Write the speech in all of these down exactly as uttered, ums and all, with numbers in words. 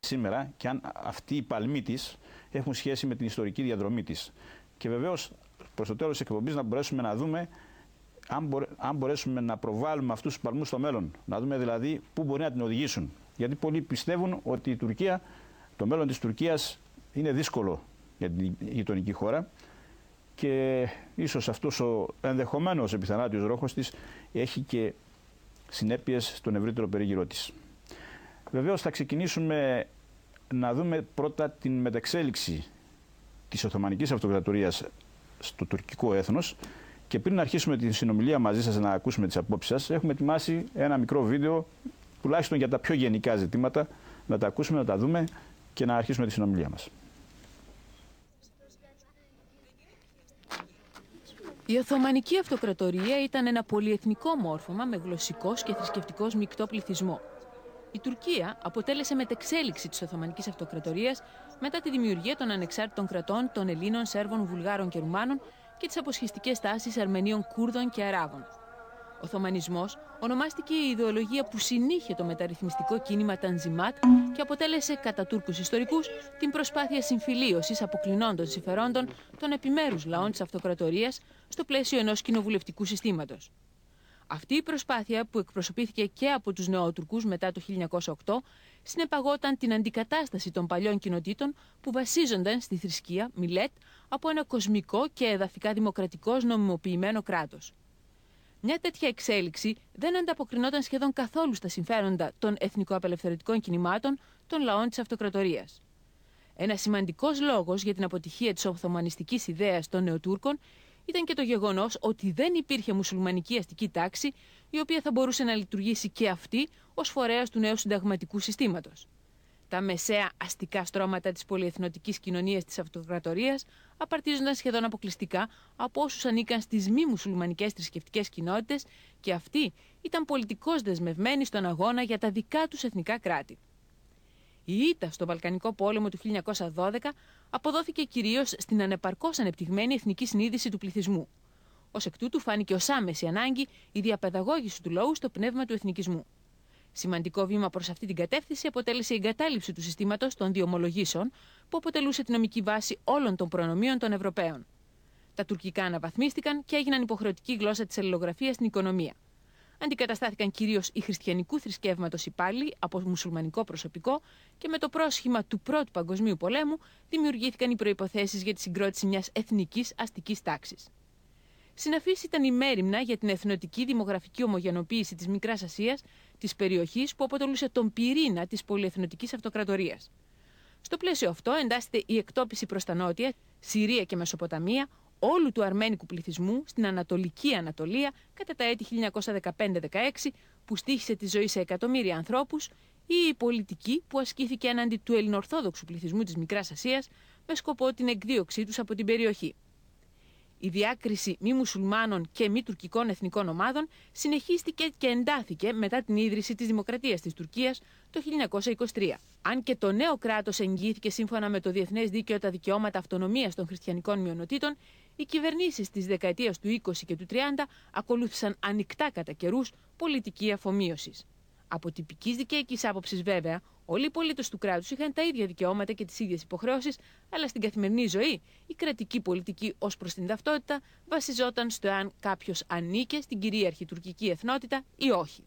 σήμερα και αν αυτοί οι παλμοί της έχουν σχέση με την ιστορική διαδρομή της. Και βεβαίως προς το τέλος της εκπομπής να μπορέσουμε να δούμε αν, μπορέ, αν μπορέσουμε να προβάλλουμε αυτούς τους παλμούς στο μέλλον. Να δούμε δηλαδή πού μπορεί να την οδηγήσουν. Γιατί πολλοί πιστεύουν ότι η Τουρκία, το μέλλον της Τουρκίας είναι δύσκολο για την γειτονική χώρα και ίσως αυτός ο ενδεχομένος επιθανάτιος ρόχος της έχει και συνέπειες στον ευρύτερο περίγυρό της. Βεβαίως θα ξεκινήσουμε να δούμε πρώτα την μεταξέλιξη της Οθωμανικής Αυτοκρατορίας στο τουρκικό έθνος και πριν αρχίσουμε την συνομιλία μαζί σας να ακούσουμε τις απόψεις σας, έχουμε ετοιμάσει ένα μικρό βίντεο τουλάχιστον για τα πιο γενικά ζητήματα, να τα ακούσουμε, να τα δούμε και να αρχίσουμε τη συνομιλία μας. Η Οθωμανική Αυτοκρατορία ήταν ένα πολυεθνικό μόρφωμα με γλωσσικός και θρησκευτικός μεικτό πληθυσμό. Η Τουρκία αποτέλεσε μετεξέλιξη της Οθωμανικής Αυτοκρατορίας μετά τη δημιουργία των ανεξάρτητων κρατών των Ελλήνων, Σέρβων, Βουλγάρων και Ρουμάνων και τις αποσχιστικές τάσεις Αρμενίων, Κούρδων και Αράβων. Ο Οθωμανισμός ονομάστηκε η ιδεολογία που συνήχε το μεταρρυθμιστικό κίνημα Τανζιμάτ και αποτέλεσε, κατά Τούρκους ιστορικούς, την προσπάθεια συμφιλίωσης αποκλεινών των συμφερόντων των επιμέρους λαών της Αυτοκρατορίας στο πλαίσιο ενός κοινοβουλευτικού συστήματος. Αυτή η προσπάθεια, που εκπροσωπήθηκε και από τους νεότουρκους μετά το χίλια εννιακόσια οκτώ, συνεπαγόταν την αντικατάσταση των παλιών κοινοτήτων που βασίζονταν στη θρησκεία Μιλέτ από ένα κοσμικό και εδαφικά δημοκρατικός νομιμοποιημένο κράτος. Μια τέτοια εξέλιξη δεν ανταποκρινόταν σχεδόν καθόλου στα συμφέροντα των εθνικοαπελευθερωτικών κινημάτων των λαών της Αυτοκρατορίας. Ένα σημαντικός λόγος για την αποτυχία της Οθωμανιστικής ιδέας των νεοτούρκων ήταν και το γεγονός ότι δεν υπήρχε μουσουλμανική αστική τάξη η οποία θα μπορούσε να λειτουργήσει και αυτή ως φορέας του νέου συνταγματικού συστήματος. Τα μεσαία αστικά στρώματα της πολυεθνοτικής κοινωνίας της Αυτοκρατορίας απαρτίζονταν σχεδόν αποκλειστικά από όσους ανήκαν στις μη μουσουλμανικές θρησκευτικές κοινότητες και αυτοί ήταν πολιτικώς δεσμευμένοι στον αγώνα για τα δικά τους εθνικά κράτη. Η ήττα στο Βαλκανικό πόλεμο του χίλια εννιακόσια δώδεκα αποδόθηκε κυρίως στην ανεπαρκώς ανεπτυγμένη εθνική συνείδηση του πληθυσμού. Ως εκ τούτου φάνηκε ως άμεση ανάγκη η διαπαιδαγώγηση του λαού στο πνεύμα του εθνικισμού. Σημαντικό βήμα προς αυτή την κατεύθυνση αποτέλεσε η εγκατάλειψη του συστήματος των διομολογήσεων, που αποτελούσε τη νομική βάση όλων των προνομίων των Ευρωπαίων. Τα τουρκικά αναβαθμίστηκαν και έγιναν υποχρεωτική γλώσσα της αλληλογραφίας στην οικονομία. Αντικαταστάθηκαν κυρίως οι χριστιανικού θρησκεύματος υπάλληλοι από μουσουλμανικό προσωπικό και με το πρόσχημα του Πρώτου Παγκοσμίου Πολέμου δημιουργήθηκαν οι προϋποθέσεις για τη συγκρότηση μιας εθνικής αστικής τάξης. Συναφής ήταν η μέριμνα για την εθνοτική δημογραφική ομογενοποίηση της Μικράς Ασίας, της περιοχής που αποτελούσε τον πυρήνα της πολυεθνοτικής αυτοκρατορίας. Στο πλαίσιο αυτό εντάσσεται η εκτόπιση προς τα νότια, Συρία και Μεσοποταμία, όλου του αρμένικου πληθυσμού στην Ανατολική Ανατολία κατά τα έτη χίλια εννιακόσια δεκαπέντε δεκαέξι, που στοίχησε τη ζωή σε εκατομμύρια ανθρώπους, ή η πολιτική που ασκήθηκε έναντι του ελληνοορθόδοξου πληθυσμού της Μικράς Ασίας με σκοπό την εκδίωξή τους από την περιοχή. Η διάκριση μη μουσουλμάνων και μη τουρκικών εθνικών ομάδων συνεχίστηκε και εντάθηκε μετά την ίδρυση της Δημοκρατίας της Τουρκίας το χίλια εννιακόσια είκοσι τρία. Αν και το νέο κράτος εγγυήθηκε σύμφωνα με το διεθνές δίκαιο τα δικαιώματα αυτονομίας των χριστιανικών μειονοτήτων, οι κυβερνήσεις της δεκαετίας του είκοσι και του τριάντα ακολούθησαν ανοιχτά κατά καιρούς πολιτική αφομοίωσης. Από τυπικής δικαϊκής άποψης, βέβαια, όλοι οι πολίτες του κράτους είχαν τα ίδια δικαιώματα και τις ίδιες υποχρεώσεις, αλλά στην καθημερινή ζωή η κρατική πολιτική ως προς την ταυτότητα βασιζόταν στο εάν κάποιος ανήκε στην κυρίαρχη τουρκική εθνότητα ή όχι.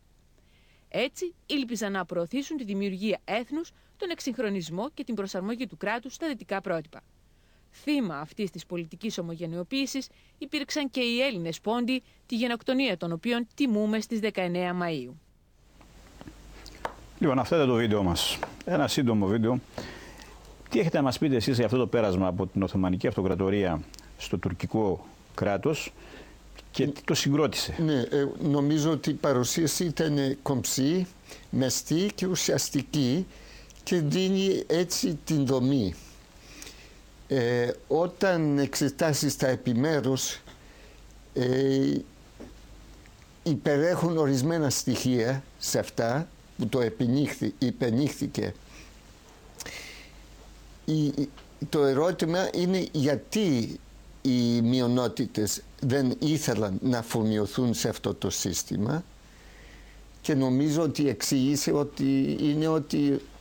Έτσι, ήλπιζαν να προωθήσουν τη δημιουργία έθνους, τον εξυγχρονισμό και την προσαρμογή του κράτους στα δυτικά πρότυπα. Θύμα αυτής της πολιτικής ομογενειοποίησης υπήρξαν και οι Έλληνες πόντιοι, τη γενοκτονία των οποίων τιμούμε στις δεκαεννέα Μαΐου. Λοιπόν, αυτό ήταν το βίντεο μας. Ένα σύντομο βίντεο. Τι έχετε να μας πείτε εσείς για αυτό το πέρασμα από την Οθωμανική Αυτοκρατορία στο τουρκικό κράτος και τι το συγκρότησε? Ναι, νομίζω ότι η παρουσίαση ήταν κομψή, μεστή και ουσιαστική και δίνει έτσι την δομή. Ε, όταν εξετάσεις τα επιμέρους, ε, υπερέχουν ορισμένα στοιχεία σε αυτά που το υπενήχθηκε. Η, το ερώτημα είναι γιατί οι μειονότητες δεν ήθελαν να αφομοιωθούν σε αυτό το σύστημα, και νομίζω ότι εξήγησε ότι είναι ότι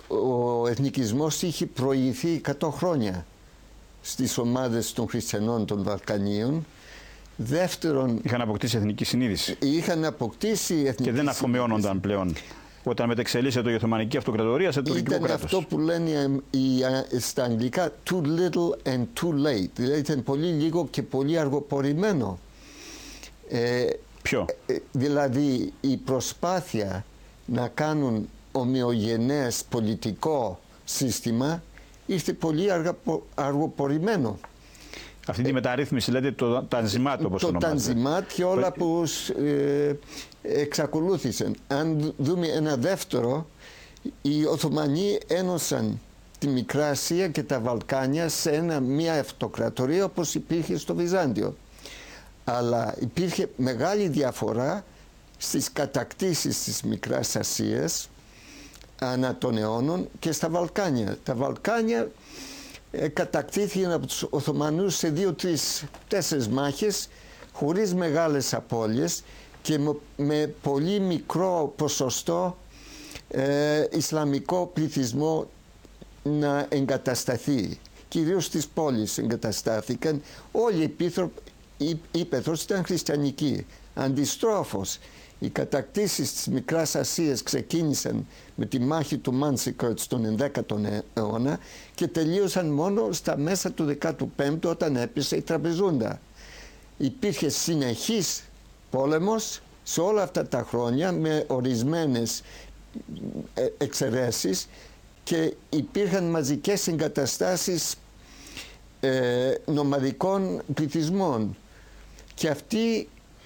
ο εθνικισμός είχε προηγηθεί εκατό χρόνια στις ομάδες των χριστιανών των Βαλκανίων. Δεύτερον, είχαν αποκτήσει εθνική συνείδηση. Είχαν αποκτήσει εθνική και δεν αφομοιώνονταν πλέον όταν μετεξελίσσεται η Οθωμανική Αυτοκρατορία σε τουρκικό κράτος. Ήταν αυτό που λένε οι, στα αγγλικά too little and too late. Δηλαδή ήταν πολύ λίγο και πολύ αργοπορημένο. Ε, Ποιο? Ε, δηλαδή η προσπάθεια να κάνουν ομοιογενές πολιτικό σύστημα ήρθε πολύ αργα, αργοπορημένο. Αυτή τη μεταρρύθμιση, λέτε, το Τανζιμάτ, όπως το ονομάζεται. Το Τανζιμάτ και όλα που ε, εξακολούθησαν. Αν δούμε ένα δεύτερο, οι Οθωμανοί ένωσαν τη Μικρά Ασία και τα Βαλκάνια σε ένα, μια αυτοκρατορία όπως υπήρχε στο Βυζάντιο. Αλλά υπήρχε μεγάλη διαφορά στις κατακτήσεις της Μικράς Ασίας ανά των αιώνων και στα Βαλκάνια. Τα Βαλκάνια ε, κατακτήθηκαν από τους Οθωμανούς σε δύο, τρεις, τέσσερις μάχες χωρίς μεγάλες απώλειες και με, με πολύ μικρό ποσοστό ε, ισλαμικό πληθυσμό να εγκατασταθεί. Κυρίως στις πόλεις εγκαταστάθηκαν. Όλοι οι η ύπαιθρος ήταν χριστιανική. Αντιστρόφως, οι κατακτήσεις της Μικράς Ασίας ξεκίνησαν με τη μάχη του Μάνσικερτ στον ενδέκατο αιώνα και τελείωσαν μόνο στα μέσα του δεκάτου πέμπτου όταν έπεσε η Τραπεζούντα. Υπήρχε συνεχής πόλεμος σε όλα αυτά τα χρόνια με ορισμένες εξαιρέσεις και υπήρχαν μαζικές εγκαταστάσεις ε, νομαδικών πληθυσμών. Και αυτή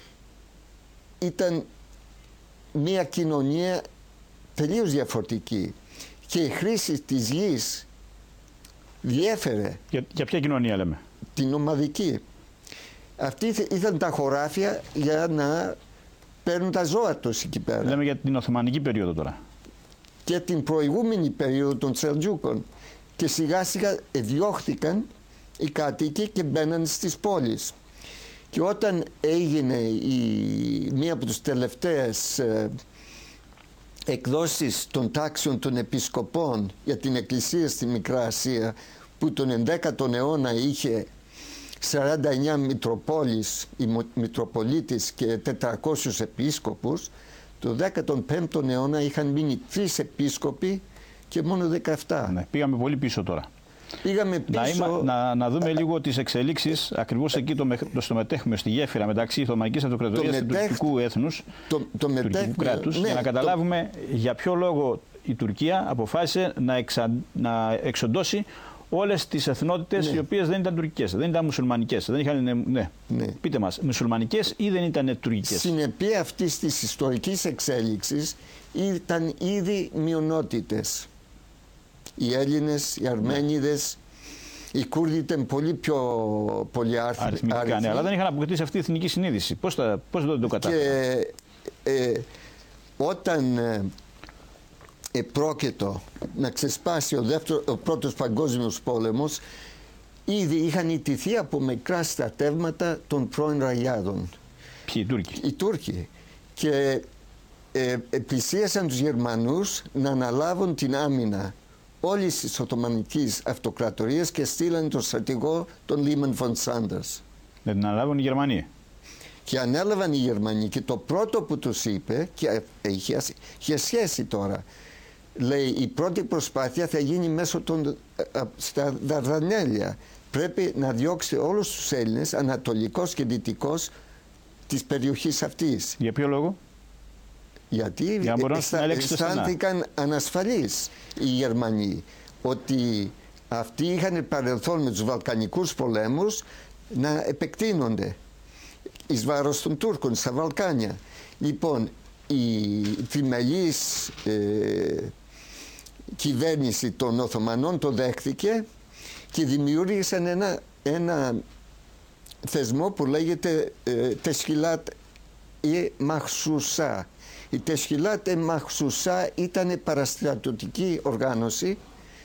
ήταν μια κοινωνία τελείως διαφορετική και η χρήση της γης διέφερε. Για, για ποια κοινωνία λέμε? Την νομαδική. Αυτοί ήταν τα χωράφια για να παίρνουν τα ζώα τους εκεί πέρα. Λέμε για την Οθωμανική περίοδο τώρα. Και την προηγούμενη περίοδο των Σελτζούκων. Και σιγά σιγά διώχθηκαν οι κάτοικοι και μπαίναν στις πόλεις. Και όταν έγινε η, μία από τις τελευταίες ε, εκδόσεις των τάξεων των επισκοπών για την Εκκλησία στη Μικρά Ασία, που τον ενδέκατο αιώνα είχε σαράντα εννέα μητροπόλεις, οι μητροπολίτες και τετρακόσιους επίσκοπους, το δέκατο πέμπτο αιώνα είχαν μείνει τρεις επίσκοποι και μόνο δεκαεπτά. Ναι, πήγαμε πολύ πίσω τώρα. Πήγαμε πίσω... Να, είμα, να, να δούμε λίγο τις εξελίξεις ακριβώς εκεί το, το στο μετέχμιο, στη γέφυρα μεταξύ Οθωμανικής Αυτοκρατορίας και του τουρκικού έθνους, το, το του τουρκικού κράτους, ναι, για να καταλάβουμε το... για ποιο λόγο η Τουρκία αποφάσισε να, εξα, να εξοντώσει όλες τις εθνότητες, ναι, οι οποίες δεν ήταν τουρκικές, δεν ήταν μουσουλμανικές. Δεν είχαν, ναι. Ναι. Πείτε μας, μουσουλμανικές ή δεν ήταν τουρκικές? Συνεπία αυτής της ιστορικής εξέλιξης ήταν ήδη μειονότητες. Οι Έλληνες, οι Αρμένιδες, ναι, οι Κούρδοι ήταν πολύ πιο πολυάριθμοι. Ναι, αλλά δεν είχαν αποκτήσει αυτή η εθνική συνείδηση. Πώς, θα, πώς δεν το κατάφεραν? Και ε, όταν ε, επρόκειτο να ξεσπάσει ο, δεύτερο, ο πρώτος παγκόσμιος πόλεμος, ήδη είχαν ιτηθεί από μικρά στρατεύματα των πρώην ραγιάδων. Ποιοι? Οι Τούρκοι. Οι Τούρκοι. Και ε, πλησίασαν τους Γερμανούς να αναλάβουν την άμυνα όλης της Οθωμανικής Αυτοκρατορίας και στείλαν τον στρατηγό τον Λίμαν Φον Σάντερς. Να την αναλάβουν οι Γερμανοί. Και ανέλαβαν οι Γερμανοί και το πρώτο που τους είπε, και είχε, είχε σχέση τώρα, λέει η πρώτη προσπάθεια θα γίνει μέσω των στα Δαρδανέλια. Πρέπει να διώξει όλους τους Έλληνες, ανατολικός και δυτικός, της περιοχής αυτής. Για ποιο λόγο? Γιατί αισθάνθηκαν ανασφαλείς οι Γερμανοί, ότι αυτοί είχαν παρελθόν με τους Βαλκανικούς πολέμους να επεκτείνονται εις βάρος των Τούρκων στα Βαλκάνια. Λοιπόν, η τριμελής ε, κυβέρνηση των Οθωμανών το δέχθηκε και δημιούργησαν ένα, ένα θεσμό που λέγεται ε, Τεσχιλάτ ή Μαχσουσά. Η Τεσχιλάτ ή Μαχσουσά ήταν παραστρατιωτική οργάνωση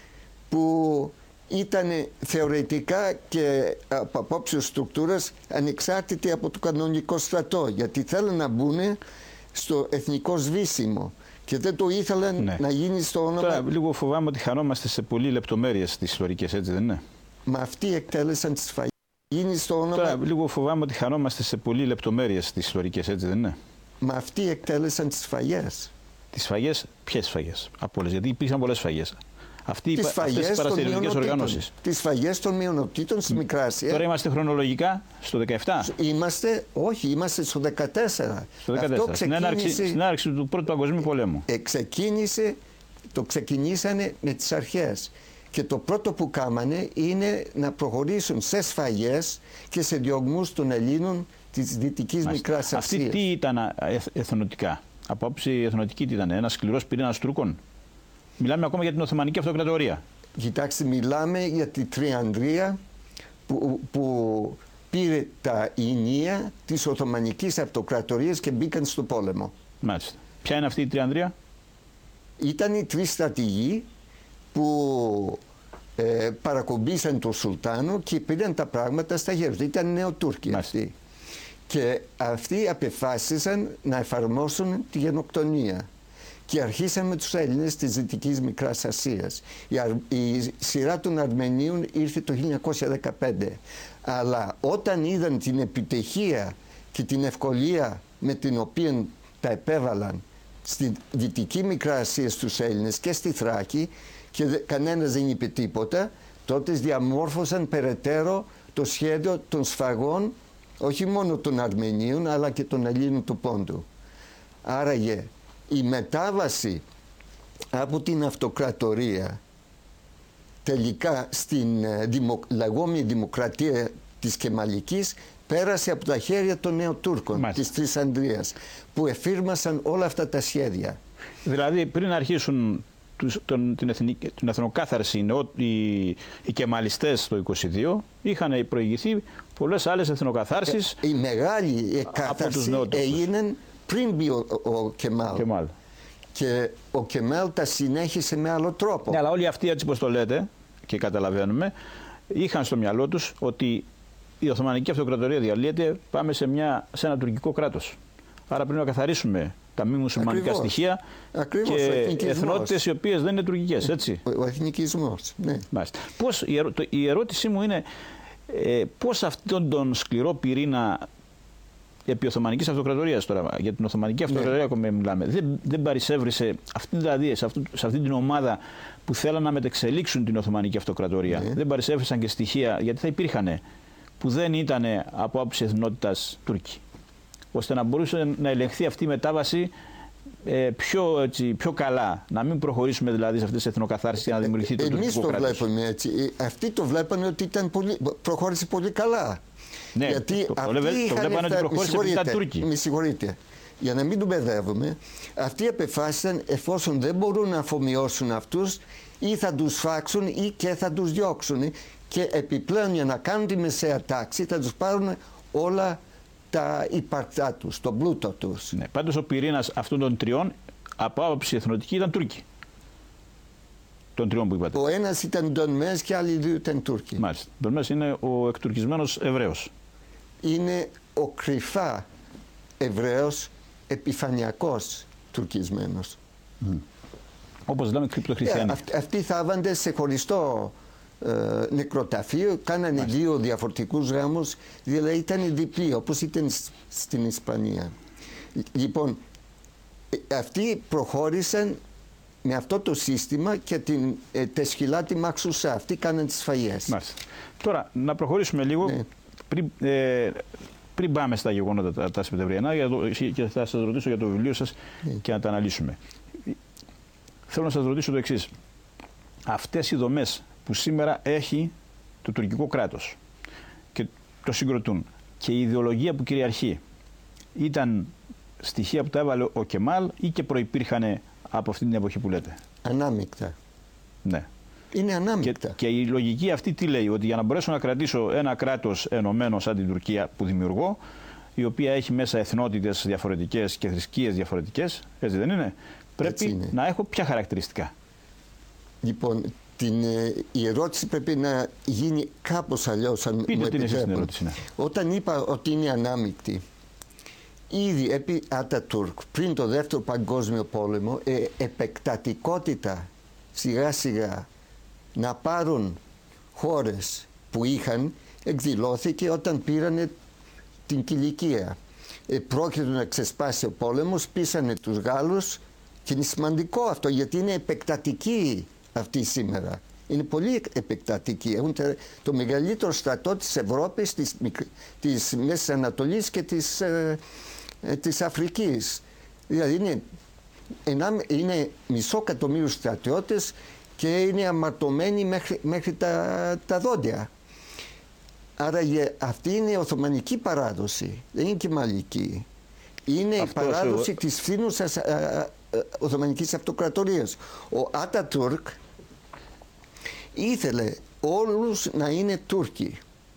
που ήταν θεωρητικά και από απόψεως στруκτούρας ανεξάρτητη από το κανονικό στρατό, γιατί θέλουν να μπουν στο εθνικό σβήσιμο Και δεν το ήθελαν ναι. να γίνει στο όνομα. Τώρα, λίγο φοβάμαι ότι χανόμαστε σε πολλοί λεπτομέρειες τις ιστορικές, έτσι δεν είναι? Μα αυτοί εκτέλεσαν τις σφαγές. Γίνει στο όνομα. Τώρα, λίγο φοβάμαι ότι χανόμαστε σε πολλοί λεπτομέρειες τις ιστορικές, έτσι δεν είναι? Μα αυτοί εκτέλεσαν τις σφαγές. Τις σφαγές, ποιες σφαγές? Από όλες, γιατί υπήρξαν πολλές σφαγές. Αυτοί, τις αυτές τις παραστηρητικές οργανώσεις. Τις σφαγές των μειονοτήτων στη Μικρά Ασία. Τώρα είμαστε χρονολογικά στο δεκαεπτά. Είμαστε, όχι, είμαστε στο δεκατέσσερα. Στο δεκατέσσερα, Αυτό στην, έναρξη, στην έναρξη του Πρώτου Παγκοσμίου Πολέμου. Ε, ξεκίνησε, το ξεκινήσανε με τις αρχές. Και το πρώτο που κάμανε είναι να προχωρήσουν σε σφαγές και σε διωγμούς των Ελλήνων της Δυτικής Μικράς Ασίας. Αυτοί τι ήταν εθ, εθνοτικά? Από άποψη εθνοτική τι ήταν? Ένας σκληρός πυρήνας Τούρκων? Μιλάμε ακόμα για την Οθωμανική Αυτοκρατορία. Κοιτάξτε, μιλάμε για τη Τριανδρία που, που πήρε τα ηνία της Οθωμανικής Αυτοκρατορίας και μπήκαν στο πόλεμο. Μάλιστα. Ποια είναι αυτή η Τριανδρία? Ήταν οι τρεις στρατηγοί που ε, παρακομπήσαν τον Σουλτάνο και πήραν τα πράγματα στα χέρια του. Ήταν νεοτούρκοι αυτοί. Και αυτοί απεφάσισαν να εφαρμόσουν τη γενοκτονία. Και αρχίσαν με τους Έλληνες της Δυτικής Μικράς Ασίας. Η, Αρ... η σειρά των Αρμενίων ήρθε το χίλια εννιακόσια δεκαπέντε. Αλλά όταν είδαν την επιτυχία και την ευκολία με την οποία τα επέβαλαν στη Δυτική Μικρά Ασία στους Έλληνες και στη Θράκη και κανένας δεν είπε τίποτα, τότε διαμόρφωσαν περαιτέρω το σχέδιο των σφαγών όχι μόνο των Αρμενίων αλλά και των Ελλήνων του Πόντου. Άραγε η μετάβαση από την αυτοκρατορία τελικά στην δημο, λεγόμενη δημοκρατία της Κεμαλικής πέρασε από τα χέρια των νεοτούρκων της Τρισανδρίας που εφήρμασαν όλα αυτά τα σχέδια. Δηλαδή πριν αρχίσουν τους, τον, την, εθνική, την εθνοκάθαρση οι, οι κεμαλιστές το είκοσι δύο είχαν προηγηθεί πολλές άλλες εθνοκαθάρσεις. Η μεγάλη κάθαρση έγινε πριν μπει ο, ο Κεμάλ. Κεμάλ. Και ο Κεμάλ τα συνέχισε με άλλο τρόπο. Ναι, αλλά όλοι αυτοί, έτσι πως το λέτε και καταλαβαίνουμε, είχαν στο μυαλό τους ότι η Οθωμανική Αυτοκρατορία διαλύεται, πάμε σε, μια, σε ένα τουρκικό κράτος. Άρα πρέπει να καθαρίσουμε τα μη μουσουλμανικά στοιχεία. Ακριβώς, και εθνότητες οι οποίες δεν είναι τουρκικές, έτσι. Ο, ο εθνικισμός, ναι. Μάλιστα. Πώς, η, ερώ, το, η ερώτησή μου είναι ε, πώς αυτόν τον σκληρό πυρήνα επί Οθωμανικής Αυτοκρατορίας τώρα, για την Οθωμανική Αυτοκρατορία ακόμα μιλάμε, δεν, δεν παρισέβρισε αυτή, δηλαδή, σε, αυτού, σε αυτή την ομάδα που θέλαν να μετεξελίξουν την Οθωμανική Αυτοκρατορία. Ναι. Δεν παρισέβρισαν και στοιχεία, γιατί θα υπήρχαν που δεν ήταν από άποψη εθνότητας Τούρκοι, ώστε να μπορούσε να ελεγχθεί αυτή η μετάβαση ε, πιο, έτσι, πιο καλά. Να μην προχωρήσουμε δηλαδή σε αυτές τις εθνοκαθάρσεις για να δημιουργηθεί το τουρκικό κράτος. Εμείς το βλέπουμε έτσι. Αυτοί το βλέπανε ότι ήταν πολύ, προχώρησε πολύ καλά. Ναι, γιατί το, το, το βλέπανε ότι προχώρησε επειδή ήταν Τούρκοι. Με συγχωρείτε. Για να μην του μπερδεύουμε, αυτοί απεφάσισαν εφόσον δεν μπορούν να αφομοιώσουν αυτούς, ή θα τους φάξουν ή και θα τους διώξουν. Και επιπλέον για να κάνουν τη μεσαία τάξη θα τους πάρουν όλα τα υπαρκτά τους, τον πλούτο τους. Ναι, πάντως ο πυρήνας αυτών των τριών από άποψη εθνοτική ήταν Τούρκοι. Των τριών που είπατε. Ο ένας ήταν Ντονμές και άλλοι δύο ήταν Τούρκοι. Μάλιστα. Ο Ντονμές είναι ο εκτουρκισμένος Εβραίος. Είναι ο κρυφά Εβραίος επιφανειακός τουρκισμένος. Mm. Όπως λέμε κρυπτοχριστιανοί. Yeah, αυ, αυτοί θάβανται σε χωριστό ε, νεκροταφείο, κάνανε Μάλιστα. δύο διαφορετικούς γάμους, δηλαδή ήταν διπλή όπως ήταν στην Ισπανία. Λοιπόν, αυτοί προχώρησαν με αυτό το σύστημα και την ε, Τεσχυλάτη Μαξουσά. Αυτοί κάναν τις σφαγές. Μάλιστα. Τώρα, να προχωρήσουμε λίγο. Ναι. Πριν, ε, πριν πάμε στα γεγονότα τα, τα Σεπτεμβριανά και θα σας ρωτήσω για το βιβλίο σας ναι. και να τα αναλύσουμε. Θέλω να σας ρωτήσω το εξής. Αυτές οι δομές που σήμερα έχει το τουρκικό κράτος και το συγκροτούν και η ιδεολογία που κυριαρχεί ήταν στοιχεία που τα έβαλε ο Κεμάλ ή και προϋπήρχαν από αυτή την εποχή που λέτε? Ανάμεικτα. Ναι. Είναι ανάμεικτα. Και, και η λογική αυτή τι λέει? Ότι για να μπορέσω να κρατήσω ένα κράτος ενωμένο σαν την Τουρκία που δημιουργώ, η οποία έχει μέσα εθνότητες διαφορετικές και θρησκείες διαφορετικές, έτσι δεν είναι? Πρέπει είναι. να έχω ποια χαρακτηριστικά? Λοιπόν, την, η ερώτηση πρέπει να γίνει κάπως αλλιώς. Αν Πείτε μου την εσείς την ερώτηση. Ναι. Όταν είπα ότι είναι ανάμεικτη, ήδη επί Ατατούρκ πριν το δεύτερο παγκόσμιο πόλεμο ε, επεκτατικότητα σιγά σιγά να πάρουν χώρες που είχαν εκδηλώθηκε όταν πήρανε την Κιλικία. Ε, πρόκειται να ξεσπάσει ο πόλεμος, πείσανε τους Γάλλους και είναι σημαντικό αυτό γιατί είναι επεκτατική αυτή σήμερα. Είναι πολύ επεκτατική. Έχουν το μεγαλύτερο στρατό της Ευρώπης, της, της Μέσης Ανατολής και της, ε, ε, της Αφρικής. Δηλαδή είναι, ένα, είναι μισό εκατομμύριο στρατιώτες και είναι αμαρτωμένοι μέχρι, μέχρι τα, τα δόντια. Άρα αυτή είναι η Οθωμανική παράδοση, δεν είναι και μαλλική. Είναι αυτό η παράδοση σου... της φθήνουσας α, α, Οθωμανικής Αυτοκρατορίας. Ο Ατατούρκ ήθελε όλους να είναι Τούρκοι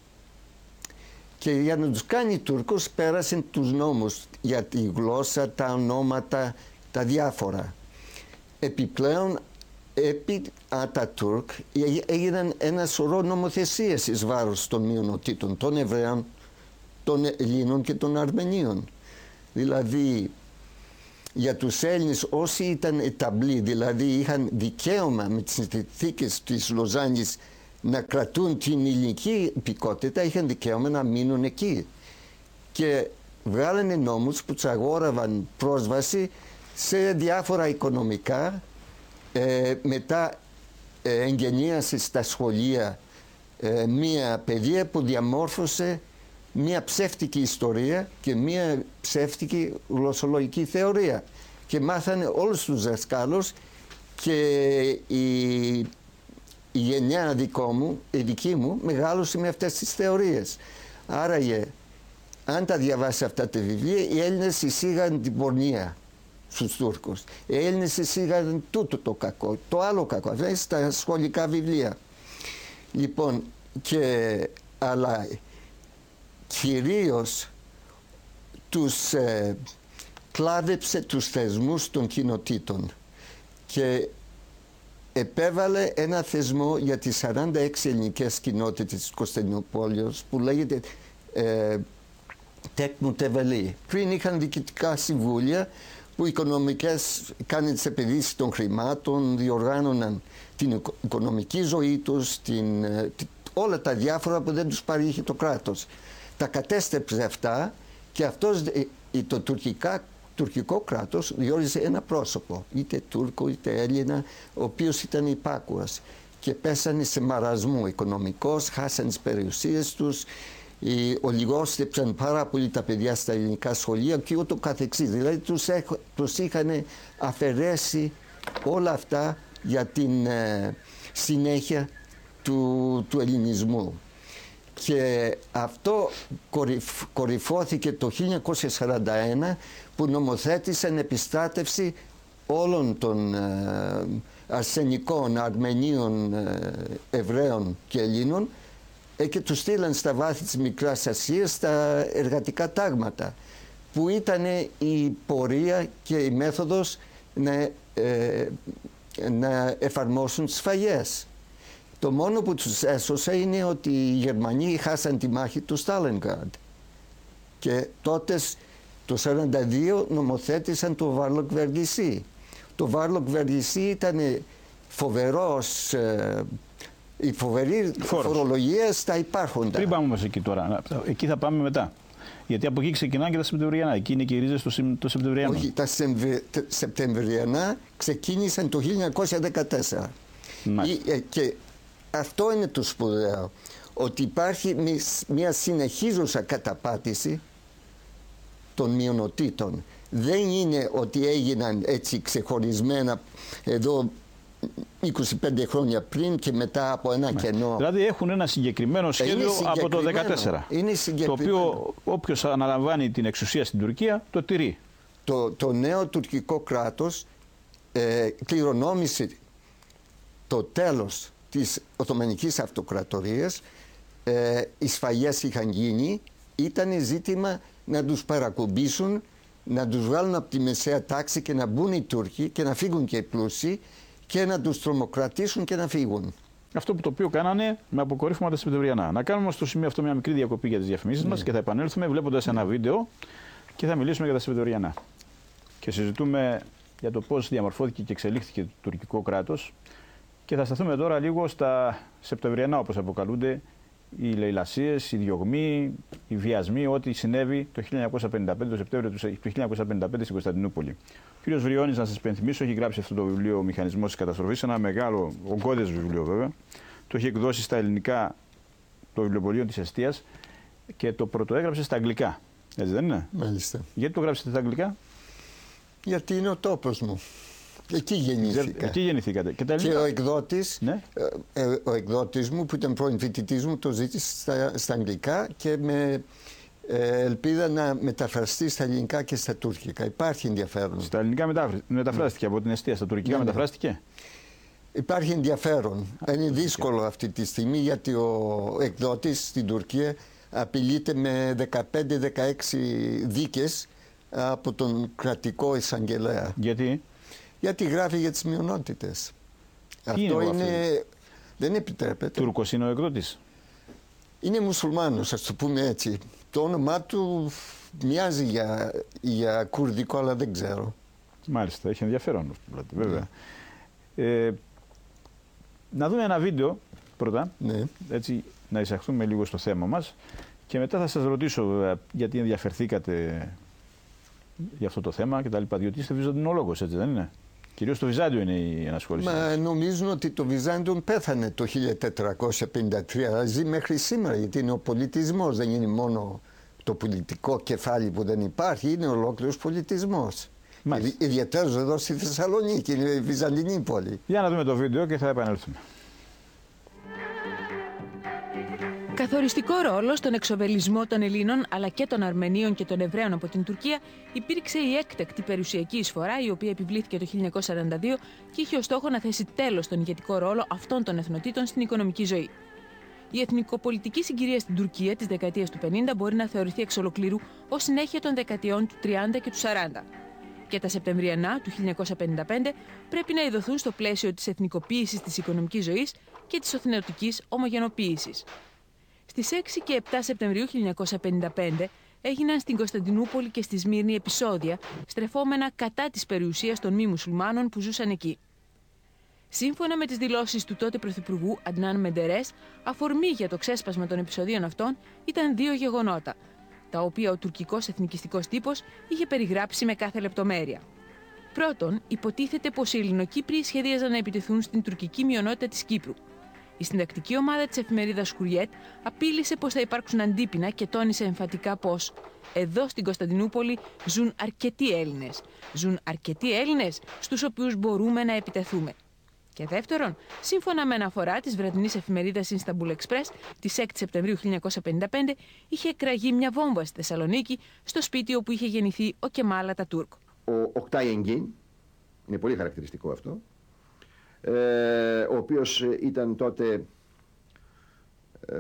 και για να τους κάνει Τούρκους πέρασε τους νόμους για τη γλώσσα, τα ονόματα, τα διάφορα. Επιπλέον επί Ατατούρκ έγιναν ένα σωρό νομοθεσίες εις βάρος των μειονοτήτων, των Εβραίων, των Ελλήνων και των Αρμενίων. Δηλαδή για τους Έλληνες όσοι ήταν εταμπλοί, δηλαδή είχαν δικαίωμα με τις συνθήκες της Λοζάνης να κρατούν την ελληνική υπηκότητα, είχαν δικαίωμα να μείνουν εκεί. Και βγάλανε νόμους που τους αγόραβαν πρόσβαση σε διάφορα οικονομικά, ε, μετά ε, εγγενίασε στα σχολεία ε, μία παιδεία που διαμόρφωσε μία ψεύτικη ιστορία και μία ψεύτικη γλωσσολογική θεωρία. Και μάθανε όλους τους δασκάλους και η, η γενιά δικό μου, η δική μου, μεγάλωσε με αυτές τις θεωρίες. Άρα, αν τα διαβάσει αυτά τα βιβλία, οι Έλληνες εισήγαν την πορνεία στους Τούρκους. Οι Έλληνες εισήγαν τούτο το κακό, το άλλο κακό. Αυτά είναι στα σχολικά βιβλία. Λοιπόν, και, αλλά κυρίως τους ε, κλάδεψε τους θεσμούς των κοινοτήτων και επέβαλε ένα θεσμό για τις σαράντα έξι ελληνικές κοινότητες της Κωνσταντινούπολης που λέγεται ε, Τέκμου Τεβελή. Πριν είχαν διοικητικά συμβούλια που οικονομικές κάνουν τις επενδύσεις των χρημάτων, διοργάνωναν την οικονομική ζωή τους, την, την, όλα τα διάφορα που δεν τους παρήχε το κράτος. Τα κατέστρεψε αυτά και αυτός, το τουρκικά, τουρκικό κράτος διόριζε ένα πρόσωπο, είτε Τούρκο είτε Έλληνα, ο οποίος ήταν υπάκουας και πέσανε σε μαρασμό οικονομικός, χάσαν τις περιουσίες τους, ολιγόστεψαν πάρα πολύ τα παιδιά στα ελληνικά σχολεία και ούτω καθεξής. Δηλαδή τους, έχ, τους είχαν αφαιρέσει όλα αυτά για την ε, συνέχεια του, του ελληνισμού. Και αυτό κορυφ, κορυφώθηκε το χίλια εννιακόσια σαράντα ένα που νομοθέτησαν επιστράτευση όλων των ε, αρσενικών, Αρμενίων, ε, Εβραίων και Ελλήνων ε, και τους στείλαν στα βάθη της Μικράς Ασίας στα εργατικά τάγματα που ήταν η πορεία και η μέθοδος να, ε, να εφαρμόσουν τις σφαγές. Το μόνο που τους έσωσε είναι ότι οι Γερμανοί χάσαν τη μάχη του Στάλινγκραντ και τότε το σαράντα δύο νομοθέτησαν το Βάρλοκ Βεργισί. Το Βάρλοκ Βεργισί ήταν φοβερός, ε, η φοβερή Φόρος. φορολογία στα υπάρχοντα. Πριν πάμε όμως εκεί τώρα, εκεί θα πάμε μετά. Γιατί από εκεί ξεκινάνε και τα Σεπτεμβριανά. Εκεί είναι και οι ρίζες των Σεπτεμβριανών. Όχι, τα Σεπτεμβριανά ξεκίνησαν το χίλια εννιακόσια δεκατέσσερα. Ή, και αυτό είναι το σπουδαίο, ότι υπάρχει μια συνεχίζουσα καταπάτηση των μειονοτήτων. Δεν είναι ότι έγιναν έτσι ξεχωρισμένα εδώ είκοσι πέντε χρόνια πριν και μετά από ένα κενό. Δηλαδή έχουν ένα συγκεκριμένο σχέδιο από το χίλια εννιακόσια δεκατέσσερα. Είναι το οποίο όποιος αναλαμβάνει την εξουσία στην Τουρκία το τηρεί. Το, το νέο τουρκικό κράτος ε, κληρονόμησε το τέλος της Οθωμανικής Αυτοκρατορίας. Ε, οι σφαγές είχαν γίνει, ήταν ζήτημα να τους παρακουμπήσουν, να τους βγάλουν από τη μεσαία τάξη και να μπουν οι Τούρκοι και να φύγουν και οι πλούσιοι και να τους τρομοκρατήσουν και να φύγουν. Αυτό που το οποίο κάνανε με αποκορύφωμα τα Σεπτεμβριανά. Να κάνουμε στο σημείο αυτό μια μικρή διακοπή για τις διαφημίσεις mm. μας και θα επανέλθουμε βλέποντας ένα βίντεο Και θα μιλήσουμε για τα Σεπτεμβριανά. Και συζητούμε για το πώς διαμορφώθηκε και εξελίχθηκε το τουρκικό κράτος. Και θα σταθούμε τώρα λίγο στα Σεπτεμβριανά, όπως αποκαλούνται, οι λαιλασίες, οι διωγμοί, οι βιασμοί, ό,τι συνέβη το χίλια εννιακόσια πενήντα πέντε, το Σεπτέμβριο του χίλια εννιακόσια πενήντα πέντε στην Κωνσταντινούπολη. Ο κ. Βριώνης, να σας πενθυμίσω, έχει γράψει αυτό το βιβλίο «Ο Μηχανισμός της Καταστροφής», ένα μεγάλο, ογκώδες βιβλίο βέβαια. Το έχει εκδώσει στα ελληνικά το βιβλιοπωλείο της Εστίας και το πρωτοέγραψε στα αγγλικά. Έτσι δεν είναι? Μάλιστα. Γιατί το γράψετε στα αγγλικά? Γιατί είναι ο τόπος μου. Εκεί γεννήθηκα. Εκεί γεννηθήκατε. Και, και ο εκδότης, ναι. ε, ε, ο εκδότης μου, που ήταν πρώην φοιτητής μου, το ζήτησε στα, στα αγγλικά και με ε, ελπίδα να μεταφραστεί στα ελληνικά και στα τουρκικά. Υπάρχει ενδιαφέρον. Στα ελληνικά μεταφράστηκε, ναι. Από την Εστία. Στα τουρκικά, ναι, μεταφράστηκε. Υπάρχει ενδιαφέρον. Είναι δύσκολο αυτή τη στιγμή, γιατί ο εκδότης στην Τουρκία απειλείται με δεκαπέντε δεκαέξι δίκες από τον κρατικό εισαγγελέα. Γιατί? Γιατί γράφει για τις μειονότητες. Αυτό είναι, είναι... δεν επιτρέπεται. Τούρκος είναι ο εκδότης? Είναι μουσουλμάνος, ας το πούμε έτσι. Το όνομά του μοιάζει για, για κουρδικό, αλλά δεν ξέρω. Μάλιστα, έχει ενδιαφέρον, βέβαια. Ναι. Ε, να δούμε ένα βίντεο πρώτα, ναι. Έτσι, να εισαχθούμε λίγο στο θέμα μας και μετά θα σας ρωτήσω βέβαια, γιατί ενδιαφερθήκατε για αυτό το θέμα κτλ. Διότι είστε βυζαντινολόγος, έτσι δεν είναι? Κυρίως το Βυζάντιο είναι η ενασχόληση. Μα νομίζουν ότι το Βυζάντιο πέθανε το χίλια τετρακόσια πενήντα τρία, αλλά ζει μέχρι σήμερα, γιατί είναι ο πολιτισμός, δεν είναι μόνο το πολιτικό κεφάλι που δεν υπάρχει, είναι ολόκληρος πολιτισμός. Ιδιαίτερα εδώ στη Θεσσαλονίκη, είναι η Βυζαντινή πόλη. Για να δούμε το βίντεο και θα επανέλθουμε. Καθοριστικό ρόλο στον εξοβελισμό των Ελλήνων αλλά και των Αρμενίων και των Εβραίων από την Τουρκία υπήρξε η έκτακτη περιουσιακή εισφορά, η οποία επιβλήθηκε το χίλια εννιακόσια σαράντα δύο και είχε ως στόχο να θέσει τέλος στον ηγετικό ρόλο αυτών των εθνοτήτων στην οικονομική ζωή. Η εθνικοπολιτική συγκυρία στην Τουρκία της δεκαετίας του πενήντα μπορεί να θεωρηθεί εξ ολοκλήρου ως συνέχεια των δεκαετιών του τριάντα και του σαράντα. Και τα Σεπτεμβριανά του χίλια εννιακόσια πενήντα πέντε πρέπει να ειδωθούν στο πλαίσιο της εθνικοποίησης της οικονομικής ζωής και της οθνεωτικής ομογενοποίησης. Στις έξι και επτά Σεπτεμβρίου χίλια εννιακόσια πενήντα πέντε έγιναν στην Κωνσταντινούπολη και στη Σμύρνη επεισόδια στρεφόμενα κατά της περιουσίας των μη μουσουλμάνων που ζούσαν εκεί. Σύμφωνα με τις δηλώσεις του τότε Πρωθυπουργού Αντνάν Μεντερές, αφορμή για το ξέσπασμα των επεισοδίων αυτών ήταν δύο γεγονότα, τα οποία ο τουρκικός εθνικιστικός τύπος είχε περιγράψει με κάθε λεπτομέρεια. Πρώτον, υποτίθεται πως οι Ελληνοκύπριοι σχεδίαζαν να επιτεθούν στην τουρκική μειονότητα της Κύπρου. Η συντακτική ομάδα της εφημερίδας Χουριέτ απείλησε πως θα υπάρξουν αντίπεινα και τόνισε εμφατικά πως εδώ στην Κωνσταντινούπολη ζουν αρκετοί Έλληνες. Ζουν αρκετοί Έλληνες στους οποίους μπορούμε να επιτεθούμε. Και δεύτερον, σύμφωνα με αναφορά της βραδινής εφημερίδας Istanbul Express της έκτη Σεπτεμβρίου χίλια εννιακόσια πενήντα πέντε, είχε εκραγεί μια βόμβα στη Θεσσαλονίκη, στο σπίτι όπου είχε γεννηθεί ο Κεμάλ Ατατούρκ. Ο Οκτάι Εγγύν, είναι πολύ χαρακτηριστικό αυτό, ε, ο οποίος ήταν τότε ε,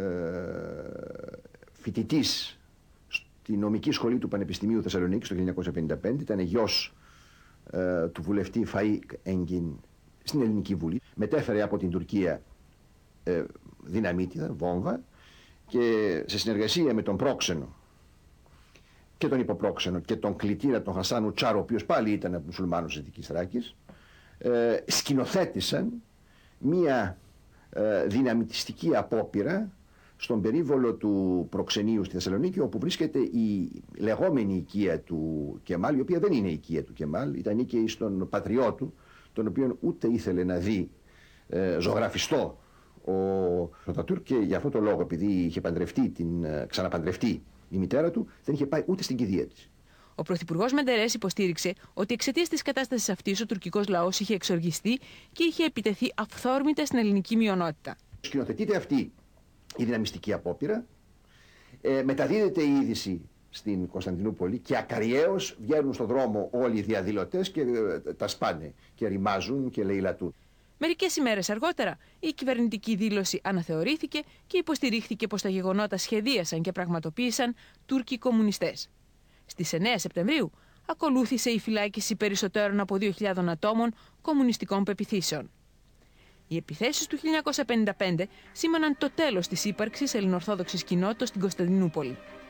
φοιτητής στη νομική σχολή του Πανεπιστημίου Θεσσαλονίκης το χίλια εννιακόσια πενήντα πέντε, ήταν γιος ε, του βουλευτή Φαΐκ Εγγύν στην Ελληνική Βουλή. Μετέφερε από την Τουρκία ε, δυναμίτιδα, βόμβα, και σε συνεργασία με τον πρόξενο και τον υποπρόξενο και τον κλητήρα τον Χασάνου Τσάρο, ο οποίος πάλι ήταν από μουσουλμάνους της Δυτικής Θράκης, ε, σκηνοθέτησαν μία ε, δυναμητιστική απόπειρα στον περίβολο του προξενείου στη Θεσσαλονίκη, όπου βρίσκεται η λεγόμενη οικία του Κεμάλ, η οποία δεν είναι η οικία του Κεμάλ, ήταν οικία στον πατριό του, τον οποίον ούτε ήθελε να δει ε, ζωγραφιστό ο Ατατούρκ, και για αυτό το λόγο, επειδή είχε παντρευτεί την, ε, ξαναπαντρευτεί η μητέρα του, δεν είχε πάει ούτε στην κηδεία της. Ο Πρωθυπουργός Μεντερές υποστήριξε ότι εξαιτίας της κατάστασης αυτής ο τουρκικός λαός είχε εξοργιστεί και είχε επιτεθεί αυθόρμητα στην ελληνική μειονότητα. Σκηνοθετείται αυτή η δυναμιστική απόπειρα, ε, μεταδίδεται η είδηση στην Κωνσταντινούπολη και ακαριέως βγαίνουν στον δρόμο όλοι οι διαδηλωτές και ε, τα σπάνε και ρημάζουν και λαιλατούν. Μερικές ημέρες αργότερα, η κυβερνητική δήλωση αναθεωρήθηκε και υποστηρίχθηκε πως τα γεγονότα σχεδίασαν και πραγματοποίησαν Τούρκοι κομμουνιστές. Στις εννέα Σεπτεμβρίου ακολούθησε η φυλάκιση περισσότερων από δύο χιλιάδες ατόμων κομμουνιστικών πεποιθήσεων. Οι επιθέσεις του χίλια εννιακόσια πενήντα πέντε σήμαναν το τέλος της ύπαρξης ελληνοορθόδοξης κοινότητας στην Κωνσταντινούπολη.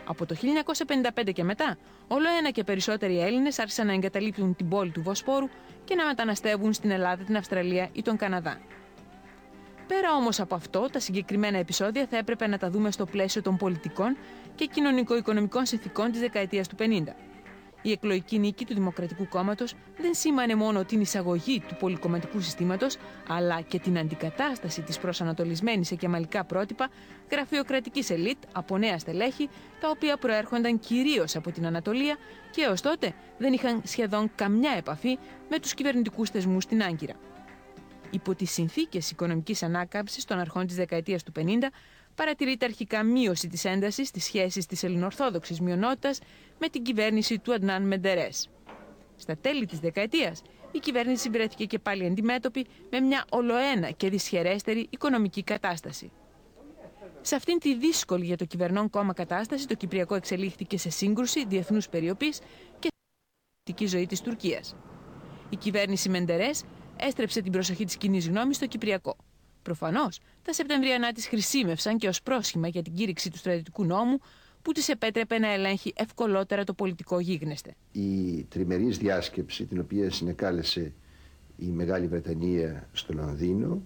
Από το χίλια εννιακόσια πενήντα πέντε και μετά, όλο ένα και περισσότεροι Έλληνες άρχισαν να εγκαταλείπουν την πόλη του Βοσπόρου και να μεταναστεύουν στην Ελλάδα, την Αυστραλία ή τον Καναδά. Πέρα όμως από αυτό, τα συγκεκριμένα επεισόδια θα έπρεπε να τα δούμε στο πλαίσιο των πολιτικών και κοινωνικο-οικονομικών συνθηκών της δεκαετίας του πενήντα. Η εκλογική νίκη του Δημοκρατικού Κόμματος δεν σήμανε μόνο την εισαγωγή του πολυκομματικού συστήματος, αλλά και την αντικατάσταση της προσανατολισμένης σε κεμαλικά πρότυπα γραφειοκρατικής ελίτ από νέα στελέχη, τα οποία προέρχονταν κυρίως από την Ανατολία και έως τότε δεν είχαν σχεδόν καμιά επαφή με τους κυβερνητικούς θεσμούς στην Άγκυρα. Υπό τις συνθήκες οικονομικής ανάκαμψης των αρχών της δεκαετίας του πενήντα, παρατηρείται αρχικά μείωση της έντασης στις σχέσεις της ελληνοορθόδοξης μειονότητας με την κυβέρνηση του Αντνάν Μεντερές. Στα τέλη της δεκαετίας, η κυβέρνηση βρέθηκε και πάλι αντιμέτωπη με μια ολοένα και δυσχερέστερη οικονομική κατάσταση. Σε αυτήν τη δύσκολη για το κυβερνών κόμμα κατάσταση, το Κυπριακό εξελίχθηκε σε σύγκρουση διεθνούς περιοπής και στην ζωή της Τουρκίας. Η κυβέρνηση Μεντερές έστρεψε την προσοχή της κοινής γνώμης στο Κυπριακό. Προφανώς, τα Σεπτεμβριανά της χρησιμεύσαν και ως πρόσχημα για την κήρυξη του στρατιωτικού νόμου που της επέτρεπε να ελέγχει ευκολότερα το πολιτικό γίγνεσθε. Η τριμερής διάσκεψη, την οποία συνεκάλεσε η Μεγάλη Βρετανία στο Λονδίνο,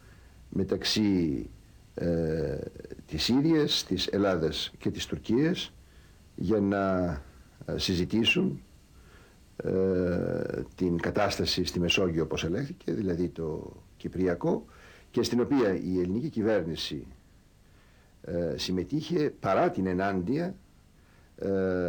μεταξύ ε, της Σύριας, της Ελλάδας και της Τουρκίας, για να συζητήσουν ε, την κατάσταση στη Μεσόγειο, όπως ελέγχθηκε, δηλαδή το Κυπριακό, και στην οποία η ελληνική κυβέρνηση ε, συμμετείχε παρά την ενάντια ε,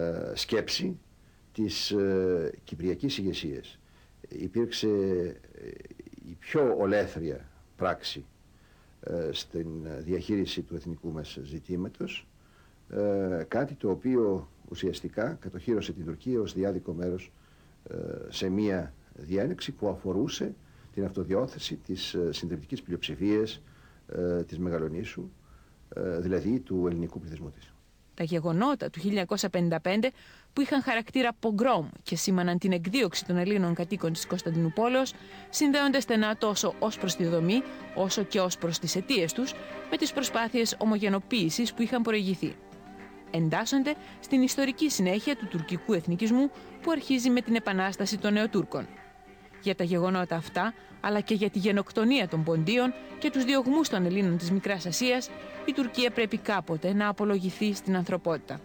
σκέψη της ε, κυπριακής ηγεσίας. Υπήρξε ε, η πιο ολέθρια πράξη ε, στην διαχείριση του εθνικού μας ζητήματος, ε, κάτι το οποίο ουσιαστικά κατοχύρωσε την Τουρκία ως διάδικο μέρος ε, σε μία διένεξη που αφορούσε την αυτοδιόθεση της συντριπτικής πλειοψηφίας ε, της Μεγαλονήσου, ε, δηλαδή του ελληνικού πληθυσμού της. Τα γεγονότα του χίλια εννιακόσια πενήντα πέντε, που είχαν χαρακτήρα πογκρόμ και σήμαναν την εκδίωξη των Ελλήνων κατοίκων της Κωνσταντινούπολεως, συνδέονται στενά τόσο ως προς τη δομή, όσο και ως προς τις αιτίες τους, με τις προσπάθειες ομογενοποίησης που είχαν προηγηθεί. Εντάσσονται στην ιστορική συνέχεια του τουρκικού εθνικισμού που αρχίζει με την Επανάσταση των Νεοτούρκων. Για τα γεγονότα αυτά, αλλά και για τη γενοκτονία των Ποντίων και τους διωγμούς των Ελλήνων της Μικράς Ασίας, η Τουρκία πρέπει κάποτε να απολογηθεί στην ανθρωπότητα.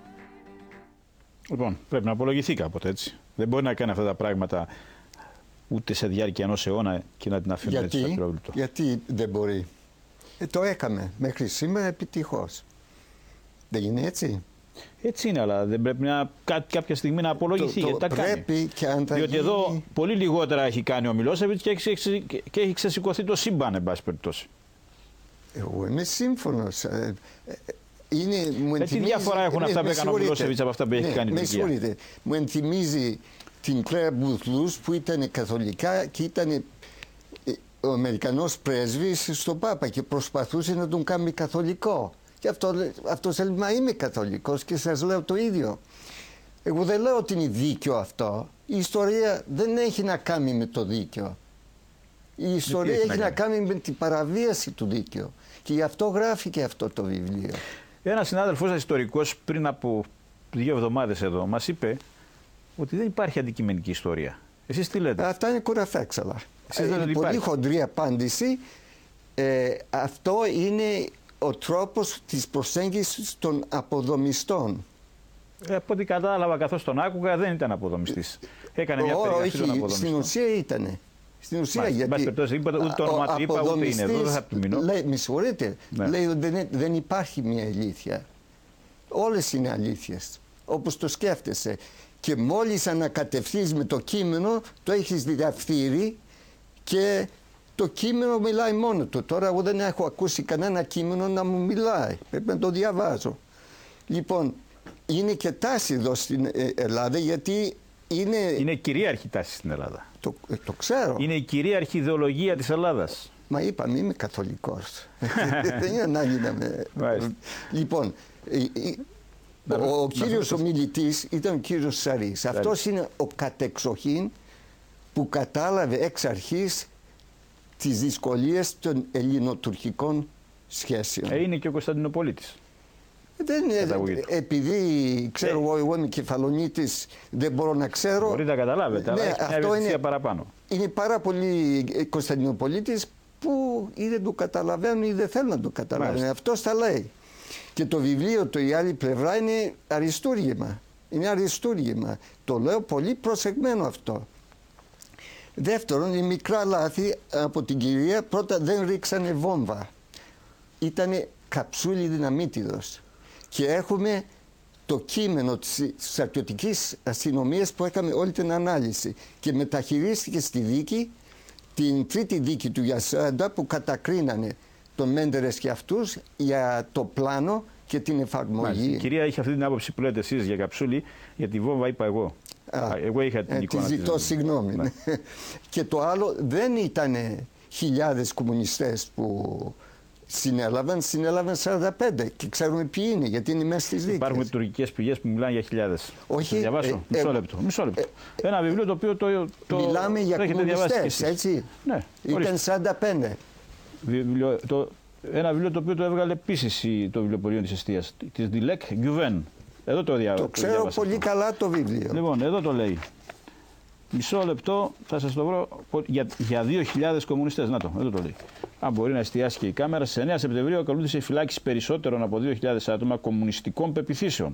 Λοιπόν, πρέπει να απολογηθεί κάποτε, έτσι. Δεν μπορεί να κάνει αυτά τα πράγματα ούτε σε διάρκεια ενός αιώνα και να την αφήνει έτσι στο πρόβλητο. Γιατί δεν μπορεί. Ε, το έκαμε μέχρι σήμερα επιτυχώς. Δεν είναι έτσι? Έτσι είναι, αλλά δεν πρέπει να, κά, κάποια στιγμή να απολογηθεί. Το, το γιατί τα πρέπει κάνει. Και αν τα Διότι γίνει... εδώ πολύ λιγότερα έχει κάνει ο Μιλόσεβιτς και έχει, και έχει ξεσηκωθεί το σύμπαν, εν πάση περιπτώσει. Εγώ είμαι σύμφωνος. Είναι, μου ε, τι διαφορά έχουν αυτά που έκανε ο Μιλόσεβιτς από αυτά που έχει ναι, κάνει η Τουρκία? Με συγχωρείτε. Μου ενθυμίζει την Κλέρα Μπουθλούς που ήταν καθολικά και ήταν ο Αμερικανός πρέσβης στον Πάπα και προσπαθούσε να τον κάνει καθολικό. Και αυτό, αυτός λέει, μα είμαι καθολικός και σας λέω το ίδιο. Εγώ δεν λέω ότι είναι δίκαιο αυτό. Η ιστορία δεν έχει να κάνει με το δίκαιο. Η ιστορία έχει, έχει να κάνει με την παραβίαση του δίκαιου. Και γι' αυτό γράφει και αυτό το βιβλίο. Ένας συνάδελφός σας ιστορικός πριν από δύο εβδομάδες εδώ μας είπε ότι δεν υπάρχει αντικειμενική ιστορία. Εσείς τι λέτε? Αυτά είναι κουραφέξαλα. Εσείς λέτε ότι πολύ υπάρχει. χοντρή απάντηση. Ε, αυτό είναι ο τρόπος της προσέγγισης των αποδομιστών. Ε, από ό,τι κατάλαβα, καθώς τον άκουγα, δεν ήταν αποδομιστής. Έκανε μια περιγραφή των αποδομιστών. Στην ουσία ήτανε. Στην ουσία, Μάλιστα, γιατί γιατί είπατε, ούτε το όνομα του είπα, ούτε είναι εδώ, δεν θα του μείνω. Λέει, με συγχωρείτε, ναι. λέει ότι δεν, δεν υπάρχει μια αλήθεια. Όλες είναι αλήθειες, όπως το σκέφτεσαι. Και μόλις ανακατευθείς με το κείμενο, το έχεις διαφθείρει και το κείμενο μιλάει μόνο του. Τώρα εγώ δεν έχω ακούσει κανένα κείμενο να μου μιλάει. Πρέπει να το διαβάζω. Λοιπόν, είναι και τάση εδώ στην Ελλάδα, γιατί είναι... Είναι κυρίαρχη τάση στην Ελλάδα. Το, το ξέρω. Είναι η κυρίαρχη ιδεολογία της Ελλάδας. Μα είπαμε, είμαι καθολικός. Δεν είναι ανάγκη να με... Λοιπόν, ο, ο κύριος ομιλητής ήταν ο κύριος Σαρής. Αυτός είναι ο κατεξοχήν που κατάλαβε εξ αρχής τις δυσκολίες των ελληνοτουρκικών σχέσεων. Ε, είναι και ο Κωνσταντινοπολίτης. Δεν είναι, επειδή ξέρω εγώ, εγώ είμαι Κεφαλονίτης, δεν μπορώ να ξέρω. Μπορείτε να καταλάβετε, ναι, αλλά έχει μια ευαισθησία παραπάνω. Είναι πάρα πολλοί Κωνσταντινοπολίτες που ή δεν το καταλαβαίνουν ή δεν θέλουν να το καταλάβουν. Αυτός τα λέει. Και το βιβλίο το η άλλη πλευρά είναι αριστούργημα. Είναι αριστούργημα. Το λέω πολύ προσεγμένο αυτό. Δεύτερον, οι μικρά λάθη από την κυρία, πρώτα δεν ρίξανε βόμβα. Ήτανε καψούλη δυναμίτιδος. Και έχουμε το κείμενο της στρατιωτικής αστυνομίας που έκαμε όλη την ανάλυση. Και μεταχειρίστηκε στη δίκη, την τρίτη δίκη του Γιασάντα, που κατακρίνανε τον Μέντερες και αυτούς για το πλάνο και την εφαρμογή. Μάλιστα. Η κυρία είχε αυτή την άποψη που λέτε εσείς για καψούλη, για τη βόμβα είπα εγώ. Α, εγώ είχα την ε, εικόνα. Τη ζητώ συγγνώμη. Ναι. Και το άλλο, δεν ήταν χιλιάδες κομμουνιστές που συνέλαβαν, συνέλαβαν σαράντα πέντε και ξέρουμε ποιοι είναι, γιατί είναι μέσα στις δίκες. Υπάρχουν τουρκικές πηγές που μιλάνε για χιλιάδες. Όχι. Θα διαβάσω. Ε, μισό ε, λεπτό. Μισό λεπτό. Ε, Ένα βιβλίο το οποίο το. το μιλάμε για το κομμουνιστές, έτσι. Ναι, ήταν σαράντα πέντε. Βιβλιο, το, ένα βιβλίο το οποίο το έβγαλε επίσης το βιβλιοπωλείο της Εστίας, της Ντιλέκ Γκιουβέν. Εδώ το διάβασα. Το ξέρω το πολύ αυτό. Καλά το βιβλίο. Λοιπόν, εδώ το λέει. Μισό λεπτό, θα σας το βρω για, για δύο χιλιάδες κομμουνιστές. Να το, εδώ το λέει. Αν μπορεί να εστιάσει και η κάμερα, στις εννέα Σεπτεμβρίου ακολούθησε η φυλάκιση περισσότερων από δύο χιλιάδες άτομα κομμουνιστικών πεποιθήσεων.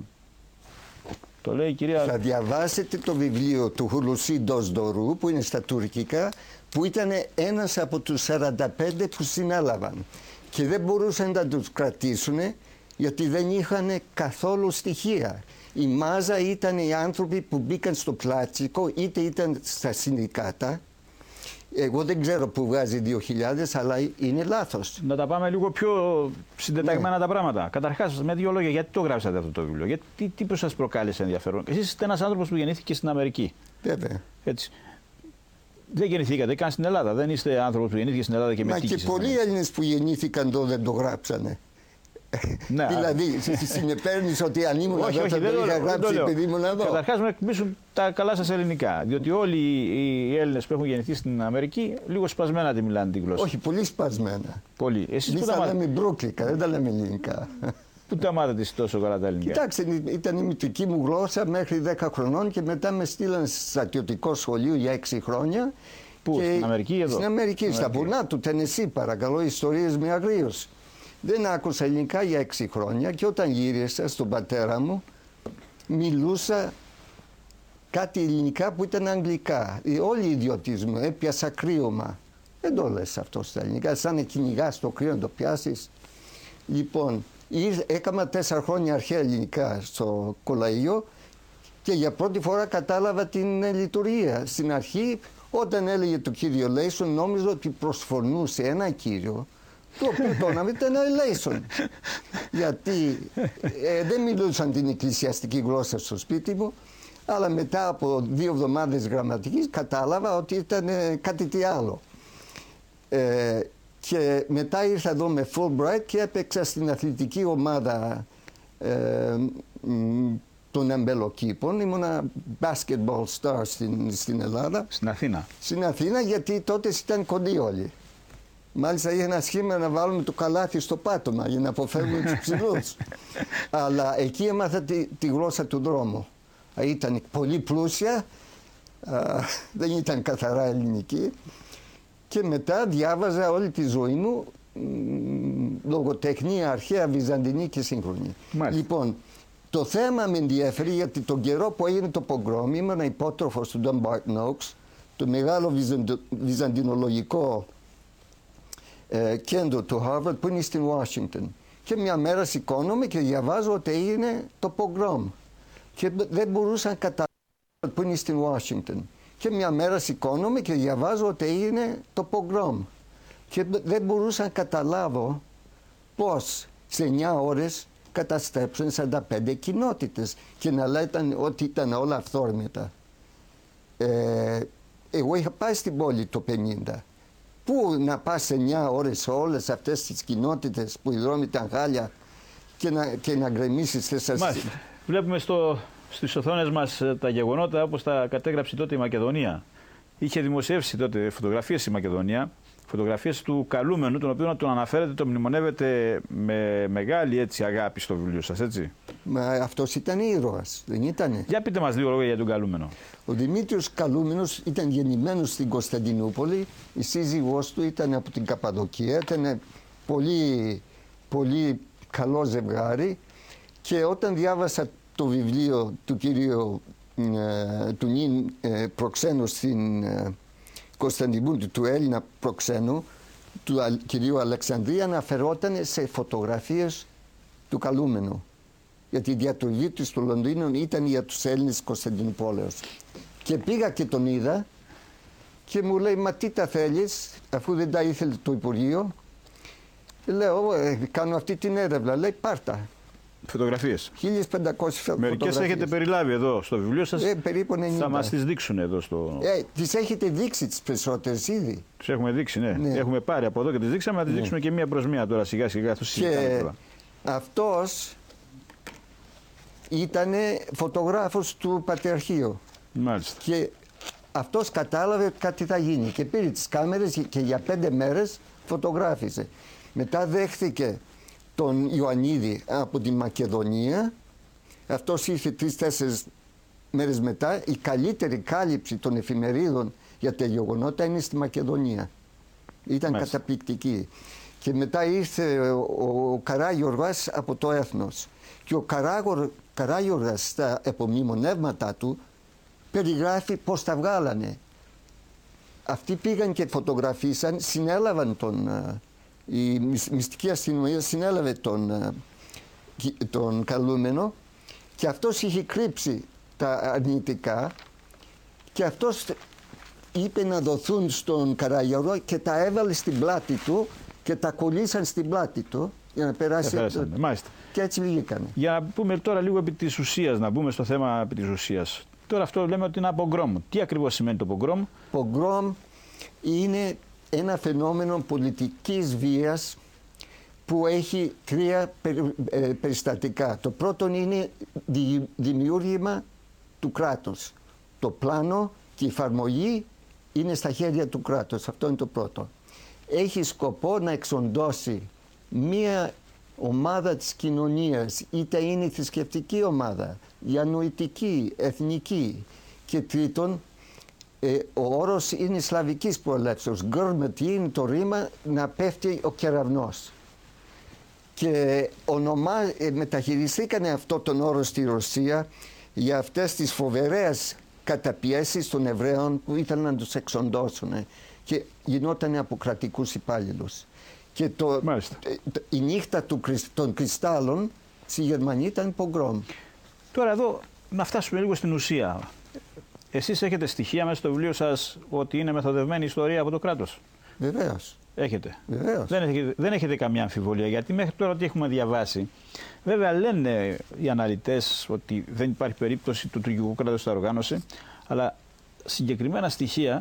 Το λέει η κυρία. Θα διαβάσετε το βιβλίο του Χουλουσί Ντοσδορού που είναι στα τουρκικά, που ήταν ένας από τους σαράντα πέντε που συνέλαβαν. Και δεν μπορούσαν να τους κρατήσουν γιατί δεν είχαν καθόλου στοιχεία. Η μάζα ήταν οι άνθρωποι που μπήκαν στο πλάτσικο, είτε ήταν στα συνδικάτα. Εγώ δεν ξέρω που βγάζει δύο χιλιάδες, αλλά είναι λάθος. Να τα πάμε λίγο πιο συντεταγμένα ναι. τα πράγματα. Καταρχάς, με δύο λόγια, γιατί το γράψατε αυτό το βιβλίο, γιατί, τι, τι σας προκάλεσε ενδιαφέρον. Εσείς είστε ένας άνθρωπος που γεννήθηκε στην Αμερική. Βέβαια. Έτσι. Δεν γεννηθήκατε καν στην Ελλάδα. Δεν είστε άνθρωπος που γεννήθηκε στην Ελλάδα και μετήκησε. Μα και πολλοί Έλληνες που γεννήθηκαν εδώ δεν το γράψανε. Ναι, δηλαδή, συνεπέρνεις ότι αν ήμουν όχι, εδώ όχι, θα δεν το είχα το γράψει επειδή ήμουν εδώ. Καταρχάς, να εκπλήσουν τα καλά σας ελληνικά. Διότι όλοι οι Έλληνες που έχουν γεννηθεί στην Αμερική λίγο σπασμένα τη μιλάνε την γλώσσα. Όχι, πολύ σπασμένα. Πολύ. Εσείς που τα λέμε μπρόκλικα, δεν τα λέμε ελληνικά. Πού τα μάθατε τόσο καλά τα ελληνικά? Κοιτάξτε, ήταν η μητρική μου γλώσσα μέχρι δέκα χρονών και μετά με στείλαν σε στρατιωτικό σχολείο για έξι χρόνια. Πού, στην Αμερική ή εδώ? Στην Αμερική, στην στα βουνά του Τενεσί, παρακαλώ, ιστορίες με αγρίους. Δεν άκουσα ελληνικά για έξι χρόνια και όταν γύρισα στον πατέρα μου μιλούσα κάτι ελληνικά που ήταν αγγλικά. Όλοι οι ιδιώτες μου έπιασα κρύωμα. Δεν το λες αυτό στα ελληνικά, σαν να κυνηγάς το κρύο να το πιάσεις. Λοιπόν, έκανα τέσσερα χρόνια αρχαία ελληνικά στο κολαΐο και για πρώτη φορά κατάλαβα την λειτουργία. Στην αρχή, όταν έλεγε το κύριο Λέισον, νόμιζα ότι προσφωνούσε ένα κύριο, το οποίο το όνομα ήταν Λέισον. Γιατί ε, δεν μιλούσαν την εκκλησιαστική γλώσσα στο σπίτι μου, αλλά μετά από δύο εβδομάδες γραμματικής κατάλαβα ότι ήταν ε, κάτι τι άλλο. Ε, και μετά ήρθα εδώ με Fulbright και έπαιξα στην αθλητική ομάδα ε, των αμπελοκήπων. Ήμουνα basketball star στην, στην Ελλάδα. Στην Αθήνα. Στην Αθήνα, γιατί τότε ήταν κοντοί όλοι. Μάλιστα είχε ένα σχήμα να βάλουμε το καλάθι στο πάτωμα για να αποφεύγουμε τους ψηλούς. Αλλά εκεί έμαθα τη, τη γλώσσα του δρόμου. Ήταν πολύ πλούσια, α, δεν ήταν καθαρά ελληνική. Και μετά διάβαζα όλη τη ζωή μου λογοτεχνία αρχαία, βυζαντινή και σύγχρονη. Μάλιστα. Λοιπόν, το θέμα με ενδιαφέρει γιατί τον καιρό που έγινε το πογκρόμ ήμουν υπότροφος του Dumbarton Oaks, το μεγάλο βυζαντο, βυζαντινολογικό ε, κέντρο του Harvard που είναι στην Washington. Και μια μέρα σηκώνομαι και διαβάζω ότι έγινε το πογκρόμ. Και δεν μπορούσα να καταλάβω που είναι στην Washington. Και μια μέρα σηκώνομαι και διαβάζω ότι έγινε το πογκρόμ. Και δεν μπορούσα να καταλάβω πώς σε εννιά ώρες καταστρέψαν σαράντα πέντε κοινότητες και να λέτε ότι ήταν όλα αυθόρμητα. Ε, εγώ είχα πάει στην πόλη το πενήντα. Πού να πας σε εννιά ώρες σε όλες αυτές τις κοινότητες που οι δρόμοι ήταν χάλια και να, και να γκρεμίσεις τέσσερα. Μάλιστα. Βλέπουμε στο, στις οθόνες μας τα γεγονότα όπως τα κατέγραψε τότε η Μακεδονία. είχε δημοσιεύσει τότε φωτογραφίες στη Μακεδονία, φωτογραφίες του καλούμενου, τον οποίο τον αναφέρετε, τον μνημονεύετε με μεγάλη έτσι, αγάπη στο βιβλίο σας, έτσι. Μα αυτός ήταν ήρωας, δεν ήτανε? Για πείτε μας δύο λόγια για τον καλούμενο. Ο Δημήτριος Καλούμενος ήταν γεννημένος στην Κωνσταντινούπολη, η σύζυγός του ήταν από την Καπαδοκία, ήταν πολύ, πολύ καλό ζευγάρι, και όταν διάβασα το βιβλίο του κυρίου ε, του νυν ε, προξένου στην ε, Κωνσταντινούπολη, του Έλληνα προξένου, του α, κυρίου Αλεξανδρία, αναφερόταν σε φωτογραφίες του καλούμενου. Γιατί η διατροφή του στο Λονδίνο ήταν για τους Έλληνες της Κωνσταντινούπολης. Και πήγα και τον είδα και μου λέει, μα τι τα θέλεις, αφού δεν τα ήθελε το Υπουργείο. Λέω, ε, κάνω αυτή την έρευνα. Λέει, πάρτα. Φωτογραφίες. χίλιες πεντακόσιες φωτογραφίες. Μερικές έχετε περιλάβει εδώ στο βιβλίο σας. Ε, περίπου ενενήντα. Θα μας τις δείξουν εδώ στο... Ε, τις έχετε δείξει τις περισσότερες ήδη. Τις έχουμε δείξει, ναι. Ναι. Έχουμε πάρει από εδώ και τις δείξαμε, να τις Ναι. δείξουμε και μία προς μία τώρα σιγά σιγά. Και αυτός ήταν φωτογράφος του Πατριαρχείου. Μάλιστα. Και αυτός κατάλαβε κάτι θα γίνει και πήρε τις κάμερες και για πέντε μέρες φωτογράφησε. Μετά δέχθηκε τον Ιωαννίδη από τη Μακεδονία. Αυτός ήρθε τρεις-τέσσερις μέρες μετά. Η καλύτερη κάλυψη των εφημερίδων για τα γεγονότα είναι στη Μακεδονία. Ήταν Μάλιστα. καταπληκτική. Και μετά ήρθε ο, ο Καράγιοργας από το Έθνος. Και ο Καράγορ, Καράγιοργας στα επομνημονεύματά του περιγράφει πώς τα βγάλανε. Αυτοί πήγαν και φωτογραφίσαν, συνέλαβαν τον... Η μυστική αστυνομία συνέλαβε τον, τον καλούμενο και αυτός είχε κρύψει τα αρνητικά και αυτός είπε να δοθούν στον Καράγιοργο και τα έβαλε στην πλάτη του και τα κολλήσαν στην πλάτη του για να περάσει. Μάλιστα. Και έτσι βγήκανε. Για να πούμε τώρα λίγο επί της ουσίας, να μπούμε στο θέμα επί της ουσίας. Τώρα αυτό λέμε ότι είναι πογκρόμ. Τι ακριβώς σημαίνει το πογκρόμ? Πογκρόμ είναι ένα φαινόμενο πολιτικής βίας που έχει τρία περιστατικά. Το πρώτο είναι δημιούργημα του κράτους. Το πλάνο και η εφαρμογή είναι στα χέρια του κράτους. Αυτό είναι το πρώτο. Έχει σκοπό να εξοντώσει μία ομάδα της κοινωνίας, είτε είναι η θρησκευτική ομάδα, η ανοητική, εθνική. Και τρίτον, ε, ο όρος είναι σλαβικής προελεύσεως. Γκρμετ είναι το ρήμα να πέφτει ο κεραυνός. Και ονομά, ε, μεταχειριστήκανε αυτό τον όρο στη Ρωσία για αυτές τις φοβερές καταπιέσεις των Εβραίων που ήθελαν να τους εξοντώσουν και γινόταν από κρατικούς υπάλληλους. Και το, η νύχτα του, των κρυστάλλων στη Γερμανία ήταν πογκρόμ. Τώρα εδώ να φτάσουμε λίγο στην ουσία. Εσείς έχετε στοιχεία μέσα στο βιβλίο σας ότι είναι μεθοδευμένη ιστορία από το κράτος? Βεβαίως. Έχετε. Βεβαίως. Δεν έχετε, δεν έχετε καμιά αμφιβολία, γιατί μέχρι τώρα τι έχουμε διαβάσει. Βέβαια λένε οι αναλυτές ότι δεν υπάρχει περίπτωση του τουρκικού κράτους τα οργάνωσε, αλλά συγκεκριμένα στοιχεία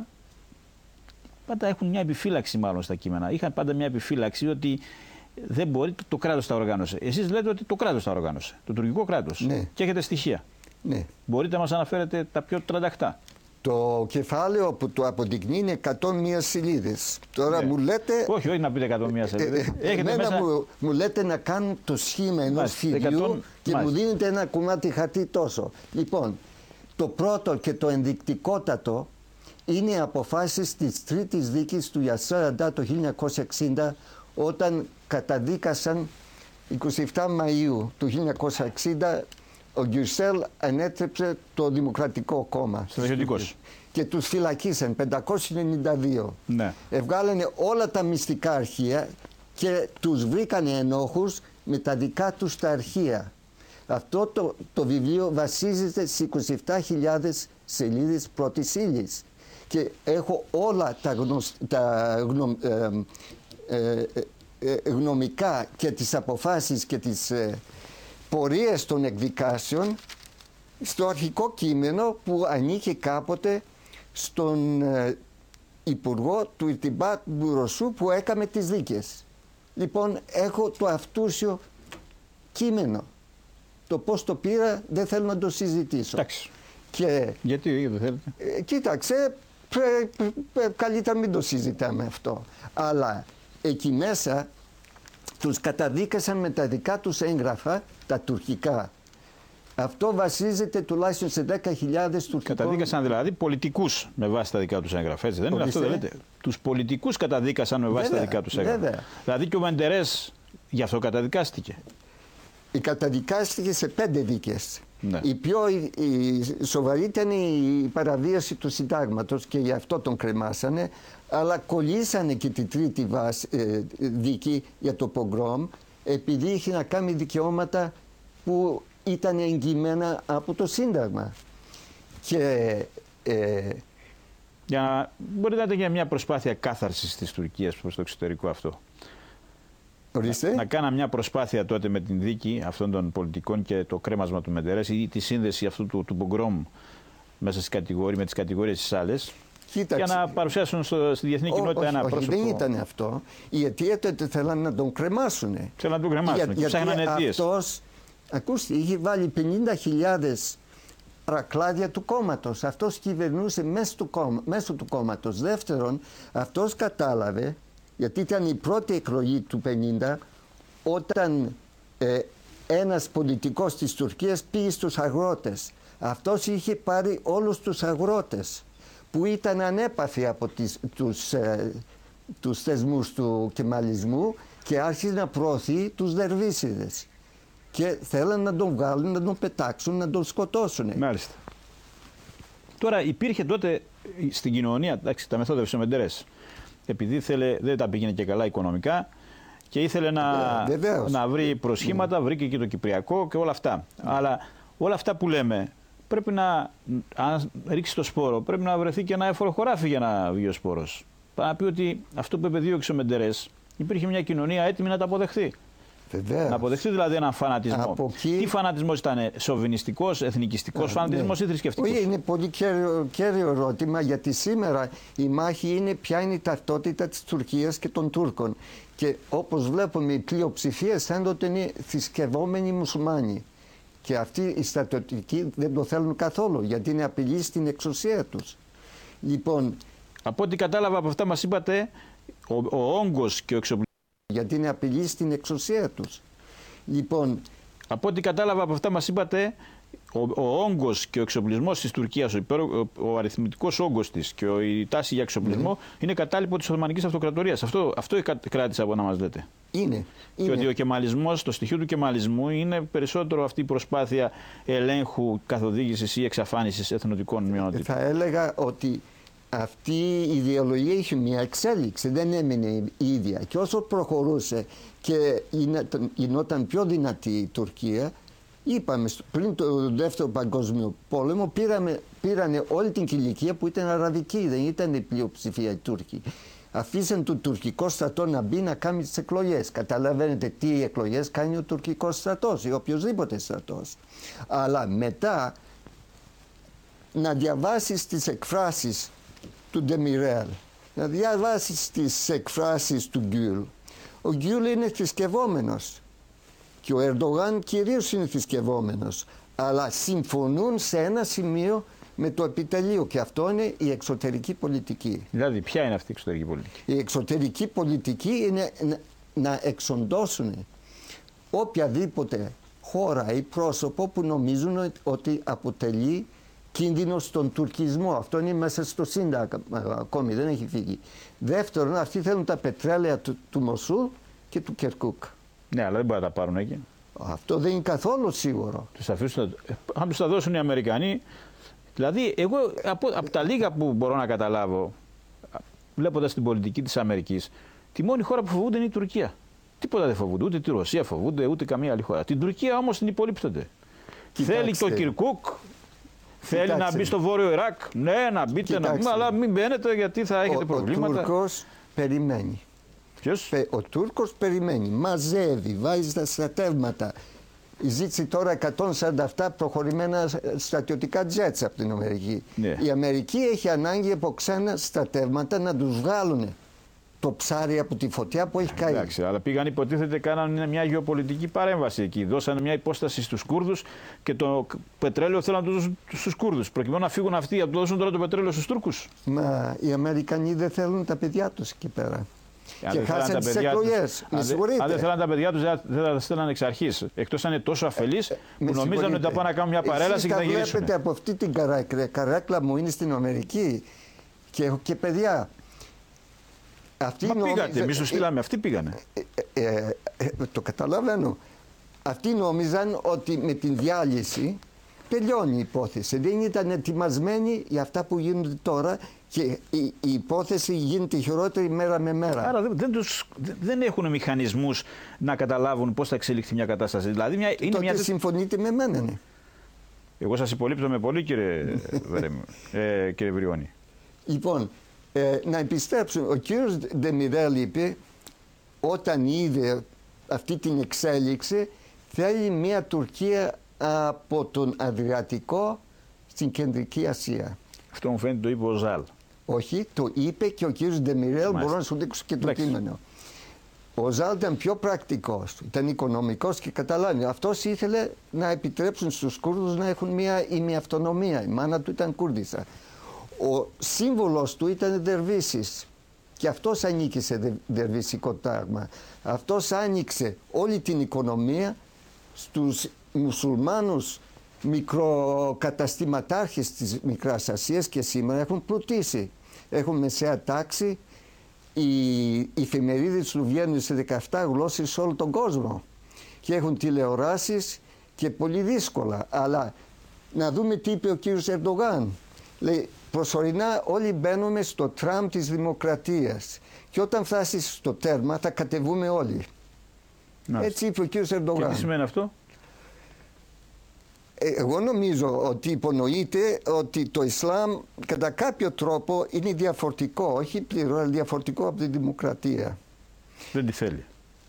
πάντα έχουν μια επιφύλαξη μάλλον στα κείμενα. Είχαν πάντα μια επιφύλαξη ότι δεν μπορεί, το, το κράτος τα οργάνωσε. Εσείς λέτε ότι το κράτος τα οργάνωσε, το τουρκικό κράτος. Ναι. Και έχετε στοιχεία. Ναι. Μπορείτε να μας αναφέρετε τα πιο τρανταχτά? Το κεφάλαιο που το αποδεικνύει είναι εκατόν μία σελίδες. Τώρα ναι. μου λέτε... Όχι, όχι να πείτε εκατόν μία σελίδες. Ε, εμένα μέσα... μου, μου λέτε να κάνω το σχήμα ενός φιδιού εκατό... και Μάλιστα. μου δίνετε ένα κομμάτι χαρτί τόσο. Λοιπόν, το πρώτο και το ενδεικτικότατο είναι οι αποφάσεις της τρίτης δίκης του Γιασέραντα το χίλια εννιακόσια εξήντα, όταν καταδίκασαν εικοστή εβδόμη Μαΐου του χίλια εννιακόσια εξήντα ο Γκιουρσέλ ανέτρεψε το Δημοκρατικό Κόμμα. Στρατιωτικός. Και τους φυλακίσαν πεντακόσιοι ενενήντα δύο. Ναι. Ευγάλανε όλα τα μυστικά αρχεία και τους βρήκανε ενόχους με τα δικά τους τα αρχεία. Αυτό το, το βιβλίο βασίζεται στις είκοσι επτά χιλιάδες σελίδες πρώτης ύλης. Και έχω όλα τα, γνωσ... τα γνω... ε, ε, ε, ε, γνωμικά και τις αποφάσεις και τις ε, πορείες των εκδικάσεων στο αρχικό κείμενο που ανήκε κάποτε στον ε, Υπουργό του Ιρτιμπάτ Μπουροσού που έκαμε τις δίκες. Λοιπόν, έχω το αυτούσιο κείμενο. Το πώς το πήρα δεν θέλω να το συζητήσω. Εντάξει. Και, γιατί δεν θέλετε? Ε, κοίταξε, πρέ, πρέ, καλύτερα μην το συζητάμε αυτό. Αλλά εκεί μέσα τους καταδίκασαν με τα δικά τους έγγραφα, τα τουρκικά. Αυτό βασίζεται τουλάχιστον σε δέκα χιλιάδες τουρκικών... Καταδίκασαν δηλαδή πολιτικούς με βάση τα δικά τους έγγραφα, έτσι δεν είναι αυτό, δεν λέτε? Τους πολιτικούς καταδίκασαν με βάση βέβαια, τα δικά τους έγγραφα. Βέβαια. Δηλαδή και ο Μεντερές γι' αυτό καταδικάστηκε. Καταδικάστηκε σε πέντε δίκες. Ναι. Η πιο η, η σοβαρή ήταν η παραβίαση του συντάγματος και γι' αυτό τον κρεμάσανε, αλλά κολλήσανε και τη τρίτη βάση, ε, δίκη για το πογκρόμ, επειδή είχε να κάνει δικαιώματα που ήταν εγγυημένα από το Σύνταγμα. Και, ε, για να, μπορείτε να για μια προσπάθεια κάθαρσης της Τουρκίας προς το εξωτερικό αυτό. Ορίστε. Να, να κάνα μια προσπάθεια τότε με την δίκη αυτών των πολιτικών και το κρέμασμα του Μεντερές ή τη σύνδεση αυτού του, του πογκρόμ μέσα στις κατηγορίες, με τις κατηγορίες τις άλλες. Κοίταξε. Για να παρουσιάσουν στο, στη διεθνή κοινότητα όχι, ένα όχι, πρόσωπο. Δεν ήταν αυτό. Η αιτία τότε θέλανε να τον κρεμάσουν. Θέλανε να τον κρεμάσουν. Για, και γιατί αιτίες. Αυτός, ακούστε, είχε βάλει πενήντα χιλιάδες παρακλάδια του κόμματος. Αυτός κυβερνούσε μέσω του, κόμμα, μέσω του κόμματος. Δεύτερον, αυτός κατάλαβε, γιατί ήταν η πρώτη εκλογή του πενήντα, όταν ε, ένας πολιτικός της Τουρκίας πήγε στους αγρότες. Αυτός είχε πάρει όλους τους αγρότες που ήταν ανέπαφοι από τις, τους, ε, τους θεσμούς του κεμαλισμού και άρχισε να προωθεί τους δερβίσιδες. Και θέλαν να τον βγάλουν, να τον πετάξουν, να τον σκοτώσουν. Μάλιστα. Τώρα υπήρχε τότε στην κοινωνία, εντάξει, τα μεθόδευσε ο Μεντερές, επειδή θέλε, δεν τα πήγαινε και καλά οικονομικά και ήθελε να, ε, να βρει προσχήματα, mm. βρήκε και το Κυπριακό και όλα αυτά. Mm. Αλλά όλα αυτά που λέμε πρέπει να, αν ρίξει το σπόρο, πρέπει να βρεθεί και ένα έφορο χωράφι για να βγει ο σπόρος. Πάει να πει ότι αυτό που επεδίωξε ο Μεντερές, υπήρχε μια κοινωνία έτοιμη να τα αποδεχθεί. Βεβαίως. Να αποδεχθεί δηλαδή έναν φανατισμό. Εκεί... Τι φανατισμός ήταν, σοβινιστικός, εθνικιστικός φανατισμός, ναι, ή θρησκευτικός? Όχι, είναι πολύ κέριο, κέριο ερώτημα, γιατί σήμερα η μάχη είναι ποια είναι η ταυτότητα της Τουρκίας και των Τούρκων. Και όπως βλέπουμε, η πλειοψηφία σαν είναι θρησκευόμενοι μουσουλμάνοι. Και αυτοί οι στρατιωτικοί δεν το θέλουν καθόλου, γιατί είναι απειλή στην εξουσία τους. Λοιπόν, από ό,τι κατάλαβα από αυτά μας είπατε, ο, ο όγκος και ο εξοπλισμός. Γιατί είναι απειλή στην εξουσία τους. Λοιπόν, από ό,τι κατάλαβα από αυτά μας είπατε, ο, ο όγκος και ο εξοπλισμός της Τουρκίας, ο, ο, ο αριθμητικός όγκος της και ο, η τάση για εξοπλισμό mm. είναι κατάλοιπο της Οθωμανικής Αυτοκρατορίας. Αυτό, αυτό κράτησα από να μας λέτε. Είναι. Και είναι. ότι ο κεμαλισμός, το στοιχείο του κεμαλισμού είναι περισσότερο αυτή η προσπάθεια ελέγχου, καθοδήγησης ή εξαφάνισης εθνοτικών μειονοτήτων. Θα έλεγα ότι αυτή η ιδεολογία είχε μια εξέλιξη, δεν έμεινε η ίδια. Και όσο προχωρούσε και γινόταν πιο δυνατή η Τουρκία, είπαμε πριν το δεύτερο παγκόσμιο πόλεμο, πήραμε, πήρανε όλη την κηλικία που ήταν αραβική, δεν ήταν η πλειοψηφία οι Τούρκοι. Αφήσαν το τουρκικό στρατό να μπει να κάνει τις εκλογές. Καταλαβαίνετε τι εκλογές κάνει ο τουρκικός στρατός ή οποιοδήποτε στρατός. Αλλά μετά να διαβάσεις τις εκφράσεις του Ντεμιρέλ, να διαβάσεις τις εκφράσεις του Γκιούλ. Ο Γκιούλ είναι θρησκευόμενος και ο Ερντογάν κυρίως είναι θρησκευόμενος, αλλά συμφωνούν σε ένα σημείο με το επιτελείο και αυτό είναι η εξωτερική πολιτική. Δηλαδή ποια είναι αυτή η εξωτερική πολιτική? Η εξωτερική πολιτική είναι να εξοντώσουν οποιαδήποτε χώρα ή πρόσωπο που νομίζουν ότι αποτελεί κίνδυνο στον τουρκισμό. Αυτό είναι μέσα στο Σύνταγμα ακόμη, δεν έχει φύγει. Δεύτερον, αυτοί θέλουν τα πετρέλαια του, του Μοσούλ και του Κερκούκ. Ναι, αλλά δεν μπορούν να τα πάρουν εκεί. Αυτό δεν είναι καθόλου σίγουρο. Τους αφήσουν, αν τους τα δώσουν οι Αμερικανοί. Δηλαδή, εγώ από, από τα λίγα που μπορώ να καταλάβω, βλέποντας την πολιτική της Αμερικής, τη μόνη χώρα που φοβούνται είναι η Τουρκία. Τίποτα δεν φοβούνται. Ούτε τη Ρωσία φοβούνται, ούτε καμία άλλη χώρα. Την Τουρκία όμως την υπολείπτονται. Θέλει το Κυρκούκ. Θέλει Κοιτάξτε. να μπει στο βόρειο Ιράκ. Ναι, να μπείτε, Κοιτάξτε. να μπείτε, αλλά μην μπαίνετε γιατί θα έχετε ο, προβλήματα. Ο Τούρκος περιμένει. Ποιος? Ο Τούρκος περιμένει. Μαζεύει, βάζει τα στρατεύματα. Ζήτησε τώρα εκατόν σαράντα επτά προχωρημένα στρατιωτικά τζέτς από την Αμερική. Ναι. Η Αμερική έχει ανάγκη από ξένα στρατεύματα να τους βγάλουν το ψάρι από τη φωτιά που έχει καεί. Εντάξει, αλλά πήγαν, υποτίθεται, κάναν μια γεωπολιτική παρέμβαση εκεί. Δώσαν μια υπόσταση στους Κούρδους και το πετρέλαιο θέλαν τους, στους Κούρδους. Προκειμένου να φύγουν αυτοί, να δώσουν τώρα το πετρέλαιο στους Τούρκους. Μα οι Αμερικανοί δεν θέλουν τα παιδιά τους εκεί πέρα. Αν και χάσαν τις εκλογές. Αν, αν δεν θέλαν τα παιδιά τους, δεν θα τα στέλναν εξ αρχής. Εκτός αν είναι τόσο αφελείς ε, που νομίζαν ότι θα πάνε να κάνουν μια παρέλαση και θα γυρίσουν. Εσείς τα βλέπετε από αυτή την καράκλα. Καράκλα μου είναι στην Αμερική και έχω και παιδιά. Αυτοί Μα νόμιζε... πήγατε, εμείς τους στείλαμε, αυτοί πήγανε. Ε, ε, ε, ε, το καταλαβαίνω. Αυτοί νόμιζαν ότι με την διάλυση τελειώνει η υπόθεση. Δεν ήταν ετοιμασμένοι για αυτά που γίνονται τώρα και η, η υπόθεση γίνεται χειρότερη μέρα με μέρα. Άρα δεν, τους, δεν έχουν μηχανισμούς να καταλάβουν πώς θα εξελιχθεί μια κατάσταση. Δηλαδή μια, είναι τότε μια... συμφωνείτε με μένα, ναι. Εγώ σας υπολείπτω πολύ, κύριε, ε, κύριε Βριώνη. Λοιπόν, ε, να επιστρέψουν. Ο κύριος Ντεμιρέλ είπε, όταν είδε αυτή την εξέλιξη, θέλει μια Τουρκία από τον Αδριατικό στην Κεντρική Ασία. Αυτό μου φαίνεται το είπε ο Ζάλ. Όχι, το είπε και ο κύριος Ντεμιρέλ, μπορώ να σου δείξω και το κείμενο. Ο Ζάλ ήταν πιο πρακτικός, ήταν οικονομικός και καταλάβει. Αυτός ήθελε να επιτρέψουν στους Κούρδους να έχουν μια ημιαυτονομία. Η μάνα του ήταν Κούρδισσα. Ο σύμβολος του ήταν Δερβίσης και αυτός ανήκε σε δερβισικό τάγμα. Αυτός άνοιξε όλη την οικονομία στους μουσουλμάνους μικροκαταστηματάρχες της Μικράς Ασίας και σήμερα έχουν πλουτίσει. Έχουν μεσαία τάξη. Οι εφημερίδες του βγαίνουν σε δεκαεπτά γλώσσες σε όλο τον κόσμο και έχουν τηλεοράσεις και πολύ δύσκολα. Αλλά να δούμε τι είπε ο κύριος Ερντογάν. Λέει, προσωρινά όλοι μπαίνουμε στο τραμ της δημοκρατίας και όταν φτάσει στο τέρμα θα κατεβούμε όλοι. Να, έτσι είπε ο κύριος Ερντογάν. Και τι σημαίνει αυτό? Εγώ νομίζω ότι υπονοείται ότι το Ισλάμ κατά κάποιο τρόπο είναι διαφορετικό, όχι πλήρως, αλλά διαφορετικό από τη δημοκρατία. Δεν τη θέλει.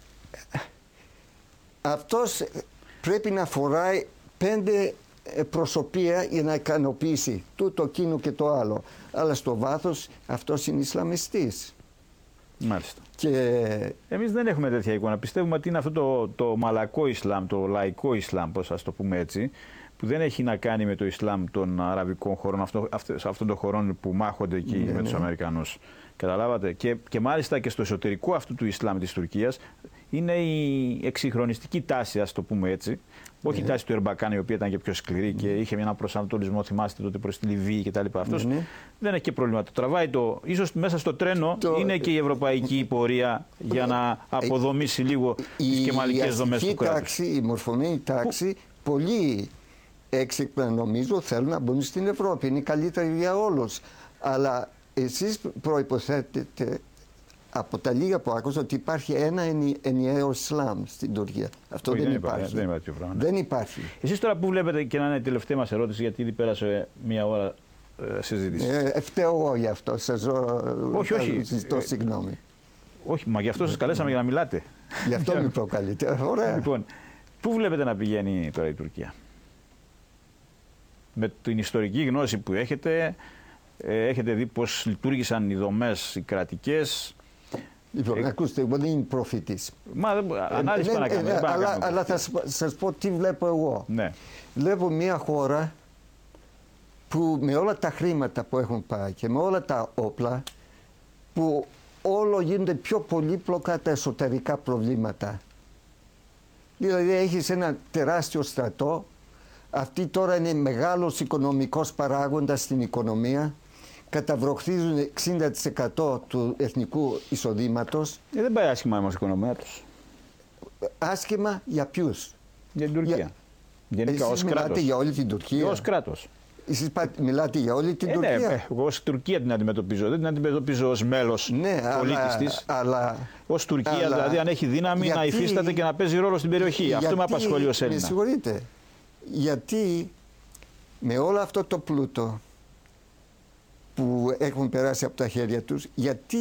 Αυτός πρέπει να φοράει πέντε προσωπία για να ικανοποιήσει τούτο, εκείνο και το άλλο. Αλλά στο βάθος αυτός είναι Ισλαμιστής. Μάλιστα. Και... Εμείς δεν έχουμε τέτοια εικόνα. Πιστεύουμε ότι είναι αυτό το, το μαλακό Ισλάμ, το λαϊκό Ισλάμ, πώς ας το πούμε έτσι, που δεν έχει να κάνει με το Ισλάμ των αραβικών χωρών, αυτό, αυτών των χωρών που μάχονται εκεί ναι, με ναι. τους Αμερικανούς. Καταλάβατε. Και, και μάλιστα και στο εσωτερικό αυτού του Ισλάμ της Τουρκίας είναι η εξυγχρονιστική τάση, ας το πούμε έτσι. Όχι η τάση του Ερμπακάν, η οποία ήταν και πιο σκληρή και είχε ένα προσανατολισμό, θυμάστε τότε, προς τη Λιβύη κτλ. Αυτός ναι. δεν έχει και πρόβλημα. Το τραβάει το. Ίσως μέσα στο τρένο το... είναι και η ευρωπαϊκή πορεία για να αποδομήσει λίγο τις κεμαλικές δομές του κράτους. Τάξη, η μορφωμένη τάξη, που... πολλοί έξυπνα νομίζω θέλουν να μπουν στην Ευρώπη. Είναι καλύτερη για όλους. Αλλά εσείς προϋποθέτετε από τα λίγα που άκουσα ότι υπάρχει ένα ενιαίο Ισλάμ στην Τουρκία. Αυτό δεν, δεν υπάρχει. Δεν υπάρχει. Δεν υπάρχει. Εσείς τώρα που βλέπετε, και να είναι η τελευταία μας ερώτηση, γιατί ήδη πέρασε μία ώρα ε, συζήτηση. Ε, φταίω εγώ γι' αυτό. Σας ζω, όχι, όχι. Ζητώ ε, συγγνώμη. Όχι, μα γι' αυτό σας καλέσαμε για να μιλάτε. Γι' αυτό με προκαλείτε. Ωραία. Λοιπόν, πού βλέπετε να πηγαίνει τώρα η Τουρκία? Με την ιστορική γνώση που έχετε, ε, έχετε δει πώς λειτουργήσαν οι δομές οι κρατικές. Λοιπόν, ε... ακούστε, εγώ δεν είμαι προφητής. Μα ανάλυση ε, ναι, ε, ε, αλλά, αλλά θα σας πω τι βλέπω εγώ. Ναι. Βλέπω μια χώρα που με όλα τα χρήματα που έχουν πάει και με όλα τα όπλα, που όλο γίνονται πιο πολύπλοκα τα εσωτερικά προβλήματα. Δηλαδή έχεις ένα τεράστιο στρατό. Αυτή τώρα είναι μεγάλος οικονομικός παράγοντας στην οικονομία. Καταβροχθίζουν εξήντα τοις εκατό του εθνικού εισοδήματος. Ε, δεν πάει άσχημα όμως η οικονομία τους. Άσχημα για ποιους? Για την Τουρκία. Για... Γενικά ως μιλάτε κράτος. Για όλη την Τουρκία. Ως κράτος. Εσείς μιλάτε για όλη την ε, Τουρκία. Ναι, εγώ ως Τουρκία την αντιμετωπίζω. Δεν την αντιμετωπίζω ως μέλος ναι, πολίτης της. Αλλά, ως Τουρκία αλλά, δηλαδή, αν έχει δύναμη γιατί, να υφίσταται και να παίζει ρόλο στην περιοχή. Γιατί, αυτό με απασχολεί ως Έλληνα. Με συγχωρείτε. Γιατί με όλο αυτό το πλούτο που έχουν περάσει από τα χέρια τους, γιατί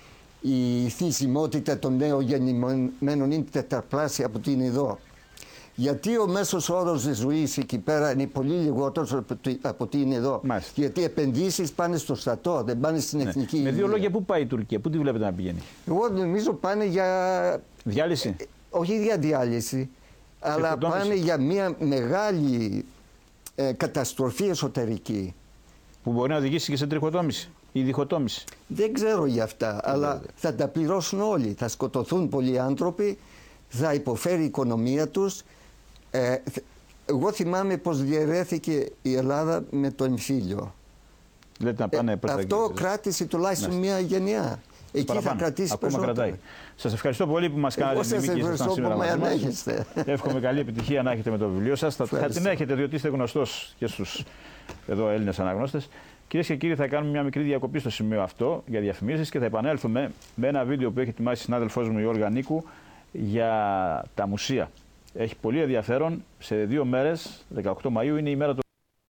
η θνησιμότητα των νέων γεννημένων είναι τετραπλάσια από την εδώ? Γιατί ο μέσος όρος της ζωής εκεί πέρα είναι πολύ λιγότερος από ό,τι είναι εδώ. Μάλιστα. Γιατί οι επενδύσεις πάνε στο στρατό, δεν πάνε στην Ναι. εθνική. Με δύο υγεία. λόγια, πού πάει η Τουρκία, πού τη βλέπετε να πηγαίνει? Εγώ νομίζω πάνε για. Διάλυση. Ε, όχι για διάλυση, αλλά Εκπτώμηση. πάνε για μια μεγάλη ε, καταστροφή εσωτερική. Που μπορεί να οδηγήσει και σε τριχοτόμηση ή διχοτόμηση. Δεν ξέρω για αυτά, αλλά θα τα πληρώσουν όλοι. Θα σκοτωθούν πολλοί άνθρωποι, θα υποφέρει η οικονομία τους. Ε, εγώ θυμάμαι πως διαιρέθηκε η Ελλάδα με το εμφύλιο. Λέτε να πάνε Ε, προς τα αυτό εκεί. κράτησε τουλάχιστον μια γενιά. Εκεί Παραπάνω. θα κρατήσει Ακόμα περισσότερο. κρατάει. Σας ευχαριστώ πολύ που μας Εγώ κάνατε σας τιμή και ήσασταν ευχαριστώ σήμερα που με μαζί μας. ανέχεστε. Εύχομαι καλή επιτυχία να έχετε με το βιβλίο σας. Θα, θα Ευχαριστώ. την έχετε, διότι είστε γνωστός και στους εδώ Έλληνες αναγνώστες. Κυρίες και κύριοι, θα κάνουμε μια μικρή διακοπή στο σημείο αυτό για διαφημίσεις και θα επανέλθουμε με ένα βίντεο που έχει ετοιμάσει η συνάδελφός μου η Όλγα Νίκου για τα μουσεία. Έχει πολύ ενδιαφέρον. Σε δύο μέρες, δεκαοκτώ Μαΐου, είναι η μέρα του